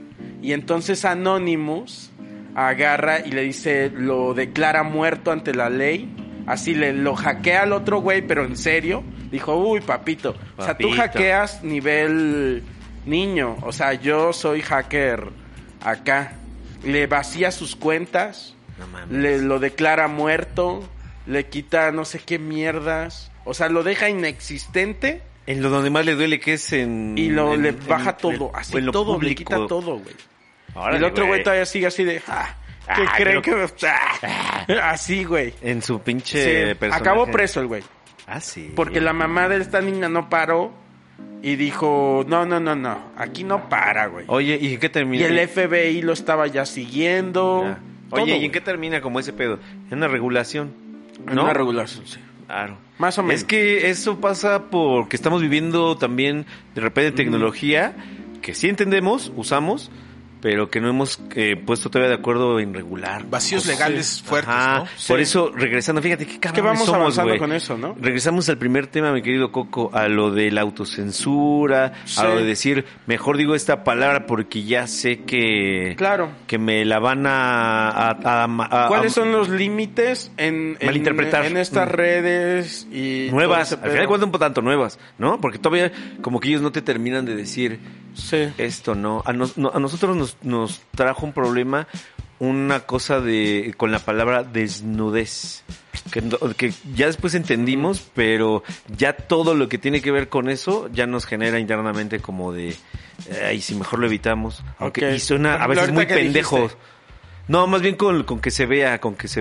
Y entonces Anonymous agarra y le dice, lo declara muerto ante la ley. Así le lo hackea al otro güey, pero en serio. Dijo, uy, papito. O sea, tú Papito. hackeas nivel niño. O sea, yo soy hacker acá. Le vacía sus cuentas. No mames. Le lo declara muerto. Le quita no sé qué mierdas. O sea, lo deja inexistente. En lo donde más le duele que es en... Y lo en- le en- baja en- todo. en- Así en lo todo. Le público. quita todo, güey. Y Órale, el otro güey güey. todavía sigue así de... Ah, ¿qué Ah, creen creo- que...? Ah, así, güey. En su pinche Sí, personaje. acabó preso el güey. Ah, sí. Porque la mamá de esta niña no paró y dijo, no, no, no, no, aquí no para, güey. Oye, ¿y en qué Y termina? el F B I lo estaba ya siguiendo. Ya. todo, Oye, ¿y güey. en qué termina como ese pedo? En una regulación. En ¿No? una regulación, sí. Claro. Más o menos. Es que eso pasa porque estamos viviendo también de repente tecnología que sí entendemos, usamos, pero que no hemos eh, puesto todavía de acuerdo en regular. Vacíos legales fuertes, Ajá. ¿no? Por Sí. eso, regresando, fíjate qué Es que cabrones vamos somos, avanzando güey. con eso, ¿no? Regresamos al primer tema, mi querido Coco, a lo de la autocensura, Sí. a lo de decir, mejor digo esta palabra porque ya sé que, Claro. que me la van a... a- a- a- ¿Cuáles a- son los límites en, en, Malinterpretar. en estas Mm. redes y Nuevas, todo ese al final de pedo? cuentas un poco tanto nuevas, ¿no? Porque todavía como que ellos no te terminan de decir Sí. esto, ¿no? A, nos- no- a nosotros nos, nos trajo un problema, una cosa de con la palabra desnudez, que, no- que ya después entendimos, pero ya todo lo que tiene que ver con eso ya nos genera internamente como de, ay, si mejor lo evitamos, aunque Ok. y suena a Por ejemplo, veces muy ahorita que pendejo. dijiste. No, más bien con, con que se vea, con que se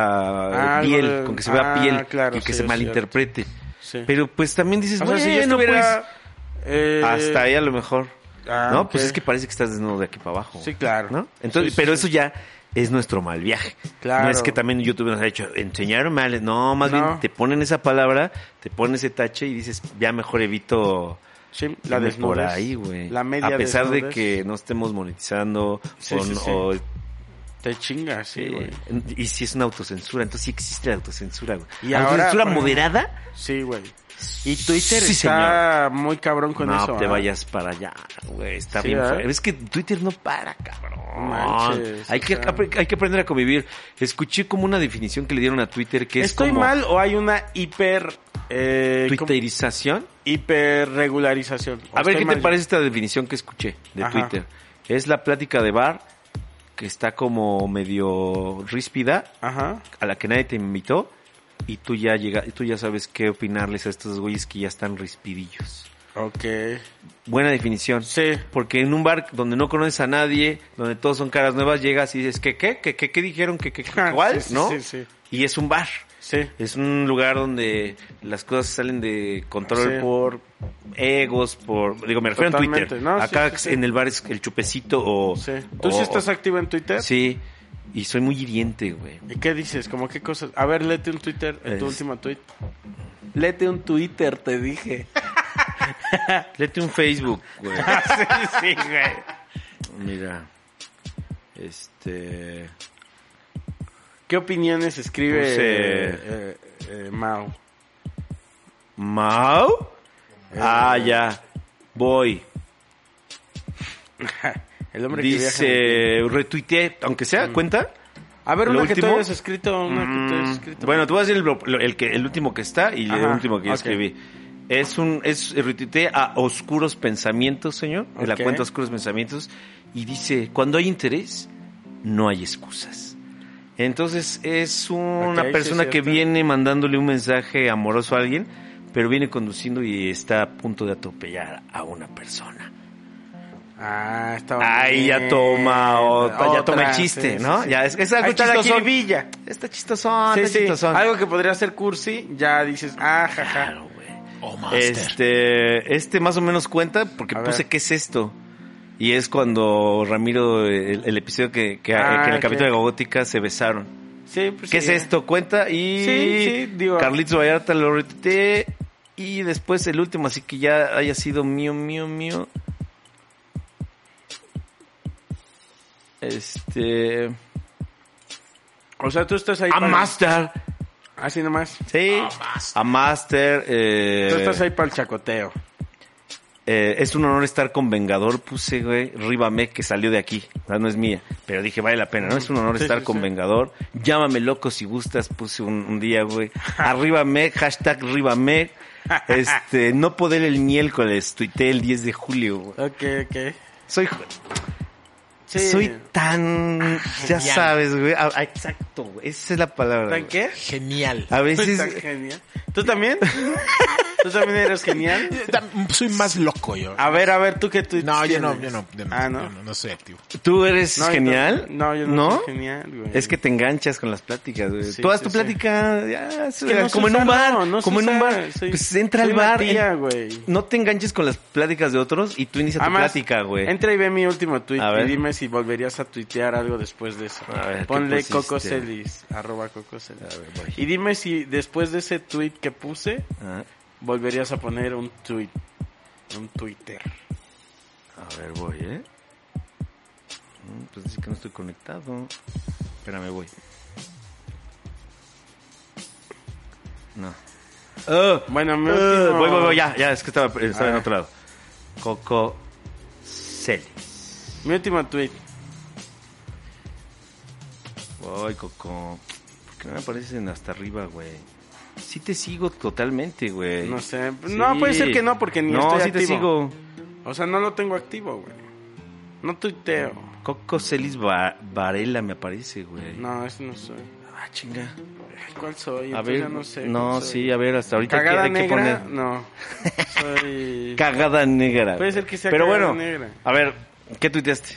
vea Ah, piel, algo de- con que se vea ah, piel claro, y que sí, se es malinterprete. Sí. Pero pues también dices, O sea, si yo bueno, estuviera... eh, pues, hasta ahí a lo mejor. ah, no, ok. pues es que parece que estás desnudo de aquí para abajo. Sí, claro. ¿No? Entonces, Sí, sí, pero sí. eso ya es nuestro mal viaje. Claro. No es que también YouTube nos ha dicho, enseñaron mal. No, más No. bien te ponen esa palabra, te ponen ese tache y dices, ya mejor evito Sí, la irme desnudez. por ahí, güey. La media A pesar de desnudez. que no estemos monetizando Sí, o, sí, sí. o- Te chingas, sí, eh, güey. y si es una autocensura, entonces sí existe la autocensura, güey. Y ahora, ¿Autocensura por ejemplo, moderada? Sí, güey. Y Twitter Sí, está muy cabrón con no eso. te ¿ah? vayas para allá, güey. Está Sí, bien. ¿verdad? feo. Es que Twitter no para, cabrón. No manches, hay, que, o sea. apre- hay que aprender a convivir. Escuché como una definición que le dieron a Twitter que es ¿Estoy como mal o hay una hiper... Eh, ¿cómo? twitterización. Hiperregularización? ¿O A ver, estoy ¿qué mal te yo? parece esta definición que escuché de Ajá. Twitter? Es la plática de bar que está como medio ríspida, Ajá. a la que nadie te invitó y tú ya llega, y tú ya sabes qué opinarles a estos güeyes que ya están rispidillos. Ok. Buena definición. Sí. Porque en un bar donde no conoces a nadie, donde todos son caras nuevas, llegas y dices, ¿qué, qué? ¿Qué, qué, qué dijeron? ¿Qué, qué, qué? Ah, ¿Cuál? sí, sí, ¿No? sí, sí. Y es un bar. Sí. Es un lugar donde las cosas salen de control Sí. por egos, por... Digo, me refiero a Totalmente, Twitter. ¿no? Sí, Acá sí, sí. en el bar es el chupecito o... Sí. ¿Tú o- sí estás activo en Twitter? Sí. Y soy muy hiriente, güey. ¿Y qué dices? ¿Cómo qué cosas? A ver, léete un Twitter, en tu Es- último tweet. Léete un Twitter, te dije. Léete un Facebook, güey. sí, sí, güey. Mira. Este... ¿Qué opiniones escribe Puse- eh, eh, Mao? ¿Mau? Ah, ya. Voy. El hombre que viaja. Dice, retuiteé, aunque sea, ¿cuenta? A ver, ¿lo una que tú último? hayas escrito, una que tú hayas escrito. Mm, Bueno, tú vas a decir el, lo- el, que, el último que está y el Ajá, último que yo ok. escribí. Es un, es, retuiteé a Oscuros Pensamientos, señor, de la Ok. cuenta Oscuros Pensamientos, y dice, cuando hay interés, no hay excusas. Entonces, es una Ok, sí, persona es que cierto. viene mandándole un mensaje amoroso a alguien, pero viene conduciendo y está a punto de atropellar a una persona. Ah, está Ahí ya bonito. toma otra, ya toma el Otra, chiste, sí, ¿no? sí, sí. Ya es, es algo Ahí está la chistosón. jiribilla. Está chistosón, Sí, está sí. chistosón. Algo que podría ser cursi, ya dices, ah, jaja. Claro, güey. Oh, master. Este, este más o menos cuenta porque A puse ver. ¿qué es esto? Y es cuando Ramiro, el, el episodio que, que, Ah, que en el ok. capítulo de Gogótica se besaron. Sí, pues ¿Qué sí. es esto? Cuenta y Sí, sí, digo- Carlitos Vallarta lo retuiteé y después el último, así que ya haya sido mío, mío, mío. Este... O sea, tú estás ahí A para... Master. Así nomás. Sí. A Master. Eh, Tú estás ahí para el chacoteo. eh, es un honor estar con Vengador. Puse, güey, Ribamec, que salió de aquí. O sea, no es mía. Pero dije, vale la pena, ¿no? Es un honor Sí, estar sí, con sí. Vengador. Llámame loco si gustas. Puse un, un día, güey. Arriba Mec, hashtag Ribamec. Este, no poder el miércoles. Tuiteé el diez de julio, güey. Ok, ok. Soy... Sí. Soy tan... Ya Genial. sabes, güey. Ah, ah, exacto, güey. Esa es la palabra. ¿Tan güey. qué? Genial. A veces... Tan genial. ¿Tú también? ¿Tú también eres genial? Soy más loco yo. A ver, a ver, ¿tú qué tweets No, yo no, tienes? yo no, yo no, Ah, ¿no? yo no, no soy activo. ¿Tú eres No, yo genial? No, yo no, soy genial, güey. Es que te enganchas con las pláticas, güey. Sí, Tú haz sí, tu sí. plática, ya, Es que no como sé en un usarlo, bar, no sé como en un usar, bar. soy- Pues entra soy al una bar, tía, en- güey. no te enganches con las pláticas de otros y tú inicia tu Además, plática, güey. entra y ve mi último tweet A y ver. dime si volverías a tuitear algo después de eso. A ver, ¿qué Ponle pusiste? Cococelis, arroba Cococelis. A ver, voy. Y dime si después de ese tweet que puse, Ah, volverías a poner un tweet, un Twitter. a ver, voy, ¿eh? Mm, Pues es que no estoy conectado. Espérame, voy. No. Oh, Bueno, mi oh, último... voy, voy, voy, ya, ya, es que estaba, estaba en Ah. otro lado. Coco Celis. Mi último tweet. Voy, Coco. ¿Por qué no me aparecen hasta arriba, güey? Sí te sigo totalmente, güey. No sé. Sí. No, puede ser que no, porque ni no, estoy sí te activo. sigo. O sea, no lo tengo activo, güey. No tuiteo. Coco Celis Va- Varela me aparece, güey. No, ese no soy. Ah, chinga. Ay, ¿cuál soy? A Entonces ver, ya no sé. no, cuál soy. sí, a ver, hasta ahorita hay que- ¿Cagada hay que negra? poner... No. Soy... Cagada negra. Puede güey. ser que sea Pero cagada bueno, negra. a ver, ¿qué tuiteaste?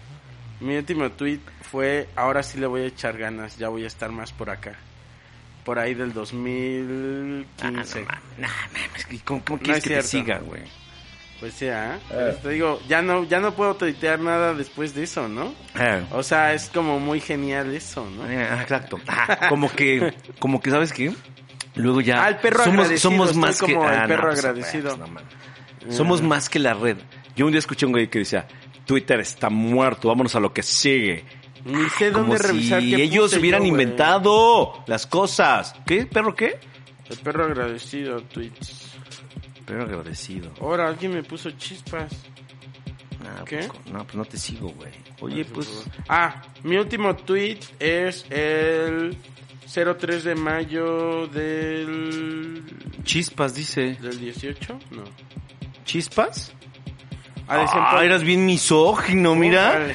Mi último tweet fue, ahora sí le voy a echar ganas, ya voy a estar más por acá. Por ahí del dos mil quince. Ah, no mames, ¿cómo, cómo No quieres es que te cierto. siga, güey? Pues ya, ¿eh? Pero te digo, ya no, ya no puedo tuitear nada después de eso, ¿no? Ah, O sea, es como muy genial eso, ¿no? ah, exacto. Ah, como que, como que, ¿sabes qué? Luego ya... Ah, el perro somos, agradecido, somos estoy más que... como el ah, perro no, pues, agradecido. pues, no mames. Somos más que la red. Yo un día escuché a un güey que decía, Twitter está muerto, vámonos a lo que sigue. Ni sé Como dónde revisar si qué ellos puse hubieran yo, güey. inventado las cosas. ¿Qué? ¿Perro qué? El perro agradecido, tweets. Perro agradecido. Ahora alguien me puso chispas. Nah, ¿Qué? pues, no, pues no te sigo, güey. Oye, pues... Ah, mi último tweet es el cero tres de mayo del... Chispas, dice. ¿Del dieciocho? No. ¿Chispas? A desempol- Ah, eras bien misógino, mira. Órale.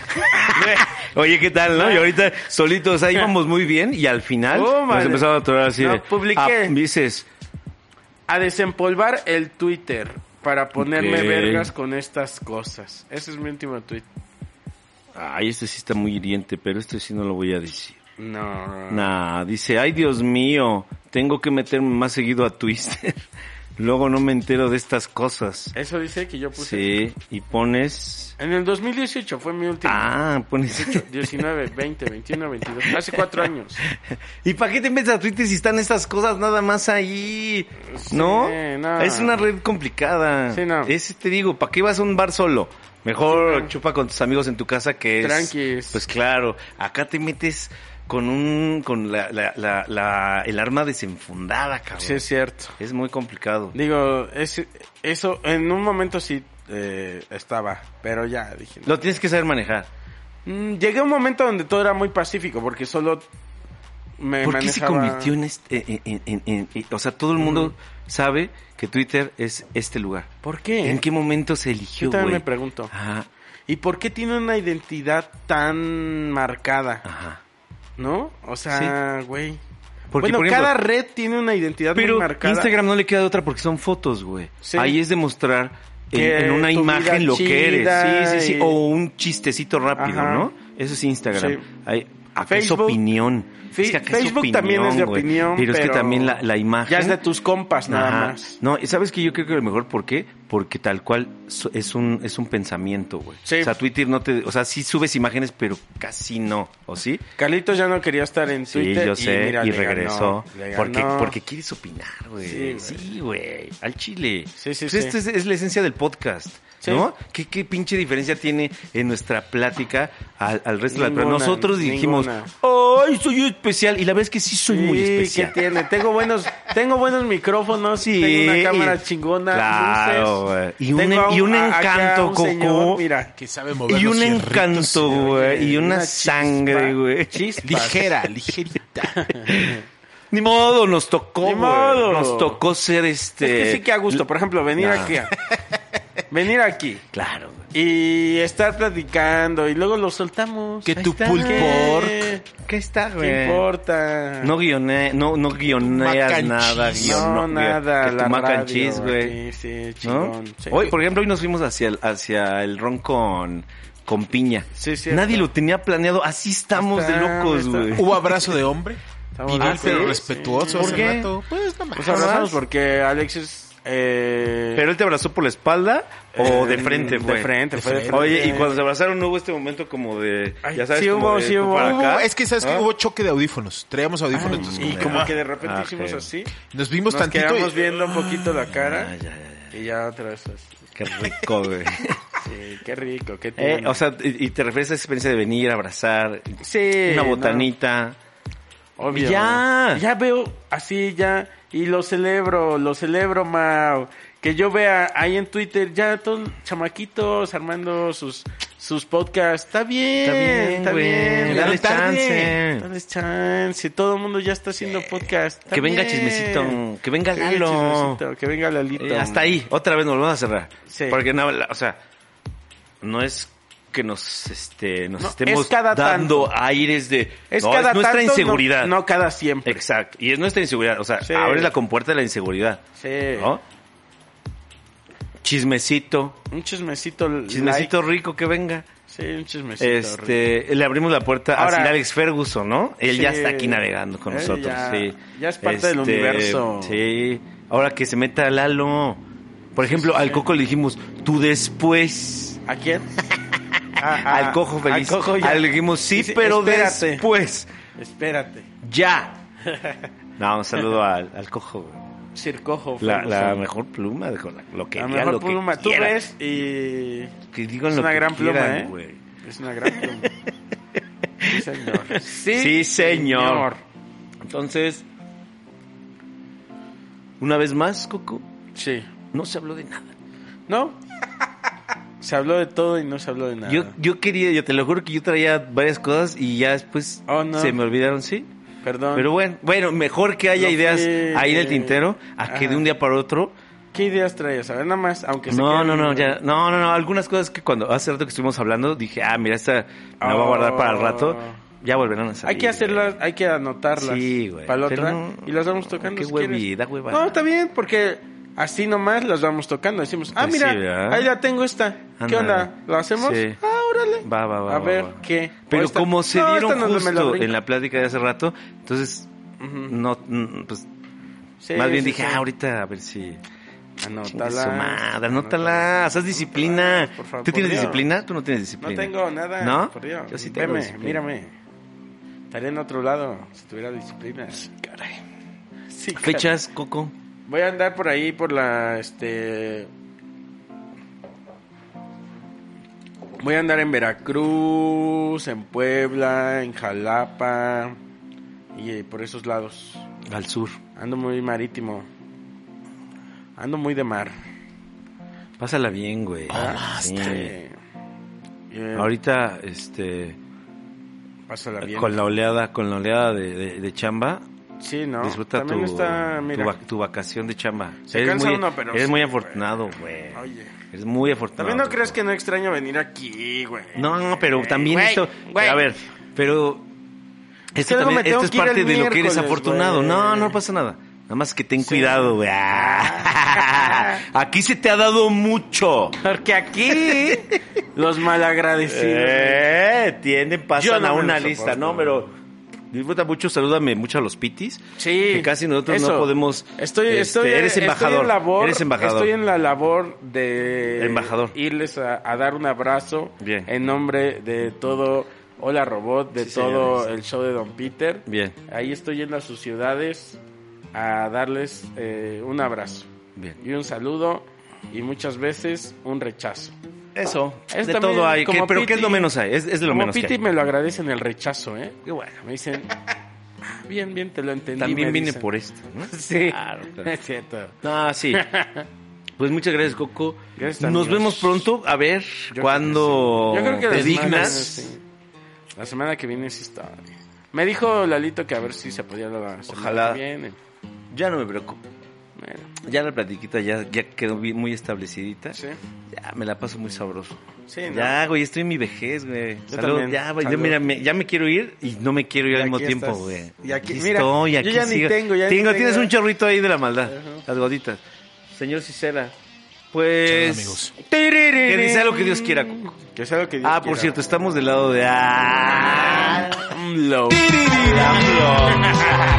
Oye, ¿qué tal, no? Y ahorita solitos, ahí íbamos muy bien y al final Oh, nos vale. empezaron a atorar así No, de... publiqué. Ah, dices, A desempolvar el Twitter para ponerme Ok. vergas con estas cosas. Ese es mi último tweet. ay, este sí está muy hiriente, pero este sí no lo voy a decir. No. Nah, dice, ay, Dios mío, tengo que meterme más seguido a Twitter. Luego no me entero de estas cosas. Eso dice que yo puse. Sí, y pones... En el dos mil dieciocho fue mi último. Ah, pones... diecinueve, veinte, veintiuno, veintidós. Hace cuatro años. ¿Y para qué te metes a Twitter si están estas cosas nada más ahí? Sí, ¿No? no. Es una red complicada. Sí, no. Ese te digo, ¿para qué vas a un bar solo? Mejor Sí, no. chupa con tus amigos en tu casa que es... Tranquis. Pues claro, acá te metes con un... con la, la, la, la- el arma desenfundada, cabrón. Sí, es cierto. Es muy complicado. Digo, es, eso en un momento sí eh, estaba, pero ya dije. no. Lo tienes que saber manejar. Mm, llegué a un momento donde todo era muy pacífico porque solo me ¿Por qué se manejaba- convirtió en este... en- en- en- en- en- o sea, todo el mundo sabe que Twitter es este lugar. ¿Por qué? ¿En qué momento se eligió, Yo también güey? me pregunto. Ajá, ¿Y por qué tiene una identidad tan marcada? ajá. ¿No? O sea, güey. Porque, Bueno, por ejemplo, cada red tiene una identidad pero muy marcada. Instagram no le queda de otra porque son fotos, güey. Sí. Ahí es demostrar en, Que en una tu vida imagen lo que chida eres. Sí, sí, sí. y- O un chistecito rápido, Ajá. ¿no? Eso es Instagram. Sí. Ahí, acá es Facebook- opinión. Fe- Es que acá es Facebook también es de güey. opinión, Pero es que pero también la, la imagen... Ya es de tus compas nada Ajá. más. No, ¿y sabes que yo creo que lo mejor por qué? porque tal cual so- es un es un pensamiento, güey. Sí. O sea, Twitter no te... O sea, sí subes imágenes, pero casi no, ¿o sí? Carlitos ya no quería estar en Sí, Twitter. yo sé, y, mira, le regresó. ganó, le porque, ganó. porque quieres opinar, güey. Sí, güey. Sí, güey. Al chile. Sí, sí, Pues sí. esta es, es la esencia del podcast, Sí. ¿no? ¿Qué, ¿Qué pinche diferencia tiene en nuestra plática al, al resto de la... Pero Ninguna, nosotros dijimos, ninguna. ¡ay, soy especial! Y la verdad es que sí soy muy Sí, especial. ¿qué tiene? Tengo buenos, tengo buenos micrófonos, Sí, tengo una cámara y- chingona, claro, luces. güey. Y un Tengo en- a y un a- acá encanto, un señor, Coco. mira, Que sabe mover Y los un fierritos, encanto, sí, güey. Y una, una chispa. sangre, güey. chispas. Ligera, ligerita. Ni modo, nos tocó, Ni güey. modo. Nos tocó ser este... Es que sí que a gusto, por ejemplo, venir No. aquí, a- venir aquí Claro, güey. y estar platicando y luego lo soltamos. Que Ahí tu está. pulled pork. ¿Qué ¿Qué está, güey? ¿Qué importa? No guione, no, no guioneas Mac and nada, cheese. guion- no, guion- nada, que tu la mac and radio cheese, güey. aquí, sí, ¿No? chingón. sí. Hoy, por ejemplo, hoy nos fuimos hacia el, hacia el ron con, con piña. Sí, cierto. Nadie lo tenía planeado, así estamos de Está- locos, está- güey. Hubo abrazo de hombre. Estamos Viril, locos. pero Sí, respetuoso. ¿Por hace qué? rato. Pues nada más. Pues abrazamos porque Alexis... Eh, ¿Pero él te abrazó por la espalda o de frente, de fue? frente, De fue de frente. frente. Oye, y cuando se abrazaron no hubo este momento como de... Ay, ya sabes, sí como hubo, de sí tú hubo. para Hubo- acá. es que sabes que ¿Ah? hubo choque de audífonos. Traíamos audífonos. Ay, entonces, y como- como ah, que de repente ah, hicimos ok. así. Nos vimos Nos tantito quedamos y... viendo un poquito la cara. Ah, ya, ya, ya. Y ya otra vez así. Qué rico, güey. Sí, qué rico, qué Eh, tierno. o sea, y y te refieres a esa experiencia de venir, abrazar, sí, una no, botanita. obvio. Ya. Ya veo así, ya. Y lo celebro, lo celebro, Mau. Que yo vea ahí en Twitter ya todos chamaquitos armando sus sus podcasts. Está bien, Está bien, está güey. bien. Dale Está chance. bien. Dale chance. Todo el mundo ya está haciendo podcast. Está Que venga bien. Chismecito, que venga Que venga Lalo. Chismecito, que venga Lalito. Eh, hasta ahí, otra vez nos vamos a cerrar. Sí. Porque no, la- o sea, no es que nos este nos No, estemos es cada dando tanto. aires de Es no, cada es nuestra tanto, no- inseguridad. No, cada siempre. Exacto, y es nuestra inseguridad, o sea, Sí. abres la compuerta de la inseguridad, Sí. ¿no? Chismecito, Un chismecito. chismecito like. rico que venga. Sí, un chismecito. rico. Este, le abrimos la puerta Ahora- a Sir Alex Ferguson, ¿no? Él Sí. ya está aquí navegando con Él nosotros, ya- sí. ya es parte del universo. Sí. Ahora que se meta Lalo. Por ejemplo, sí, al sí. Coco le dijimos, tú después. ¿A quién? A- a- al Cojo feliz. Al Cojo ya. Al le dijimos, sí, Sí, pero espérate. después. Espérate. Ya. No, un saludo al, al Cojo, güey. Sir Cojo. La, Ferguson. la mejor pluma, de lo que La digan, mejor lo que pluma. Tú quieran. ves y... Que digan Es lo una que gran pluma, quieran, ¿eh? güey. Es una gran pluma. Sí, señor. Sí, Sí, señor. Entonces, una vez más, Coco, Sí. no se habló de nada. ¿No? Se habló de todo y no se habló de nada. Yo, yo quería, yo te lo juro que yo traía varias cosas y ya después Oh, no. se me olvidaron, sí. Perdón. Pero bueno, bueno, mejor que haya No ideas fui- ahí en el tintero a que Ajá. de un día para otro. ¿Qué ideas traías? A ver, nada más, aunque se No, queden- no, no, ya, no, no, no, algunas cosas que cuando hace rato que estuvimos hablando dije, ah, mira, esta me la voy a guardar para el rato. Ya volverán a salir. Hay que hacerlas, hay que anotarlas. Sí, güey. Para la Pero otra. no- y las vamos tocando. Qué si huevi, quieres. da hueva. No, está bien, porque así nomás las vamos tocando. Decimos, ah, Pues mira, sí, ¿verdad? ahí la tengo esta. ¿Qué Ándale. onda? ¿Lo hacemos? Sí. Ah, órale. Va, va, va. A va, ver, va. ¿qué? Pero O esta- como se No, dieron esta no me la justo brinco. en la plática de hace rato, entonces, Ujú. no, mm, pues, Sí, más bien sí, dije, sí. ah, ahorita a ver si... Anótala. Su madre, anótala, haz disciplina. Por favor, ¿Tú tienes por Dios. disciplina? Tú no tienes No disciplina. tengo nada. ¿No? Por Dios. Yo sí tengo Veme, disciplina. mírame. Estaría en otro lado si tuviera disciplina. Caray. Sí, caray. Fechas, Coco. Voy a andar por ahí por la este voy a andar en Veracruz, en Puebla, en Jalapa y eh, por esos lados. Al sur. Ando muy marítimo. Ando muy de mar. Pásala bien, güey. Ah, Sí. este, eh, Ahorita, este, pásala bien. con la oleada, con la oleada de, de, de chamba, Sí, ¿no? disfruta tu, También está, tu, mira. va- tu vacación de chamba. Se eres cansa muy, uno, pero eres sí, muy güey. afortunado, güey. Oye, Eres muy afortunado. también no crees que no extraño venir aquí, güey. No, pero también Güey, esto... güey. A ver, pero... Es Esto, que luego también, me tengo esto es que ir parte el de lo que eres miércoles, afortunado. güey. No, no pasa nada. Nada más que ten Sí. cuidado, güey. Aquí se te ha dado mucho. Porque aquí los malagradecidos. Eh, tienen, Yo pasan no a me una lo lista. soporto. No, pero Disfruta mucho, salúdame mucho a los pitis. Sí. Que casi nosotros eso. no podemos. Estoy, este, estoy, eres embajador. Estoy en labor, eres embajador. Estoy en la labor de Embajador. irles a, a dar un abrazo. Bien. En nombre de todo Hola Robot, de Sí, todo señores. el show de Don Peter. Bien. Ahí estoy yendo a sus ciudades a darles eh, un abrazo Bien. y un saludo y muchas veces un rechazo. Eso. Es de también todo hay. como ¿Qué- pero ¿qué es Piti- lo menos hay? Es, es de lo Como menos que Piti hay. me lo agradecen el rechazo, ¿eh? Qué bueno, me dicen, "Ah, bien, bien, te lo entendí. También me vine dicen. por esto, ¿no? Sí, Claro, claro. es cierto. Ah, sí. Pues muchas gracias, Coco. Gracias, Nos amigos. vemos pronto. A ver Yo cuándo creo que sí. Yo creo que te la semana, dignas. sí. La semana que viene sí está. Me dijo Lalito que a ver si se podía la semana Ojalá. que viene. Ya no me preocupo. Bueno, Ya la platiquita ya, ya quedó bien- muy establecidita. sí. Ya me la paso muy sabroso. Sí, ¿no? Ya, güey, estoy en mi vejez, güey. Yo Salud. también. Ya, güey. Yo, Salud. mira, me- ya me quiero ir y no me quiero ir Y al mismo aquí tiempo, estás. güey. Y aquí- Aquí mira, estoy, yo aquí ya ni sigo. tengo, ya ni Tengo, tengo. tienes un chorrito ahí de la maldad. Ajá. Las goditas. Señor Cicela, pues... Chao, amigos. Que sea lo que Dios quiera, Coco. Que sea lo que Dios Ah, por quiera. cierto, estamos del lado de... Ah, Low. AMLO.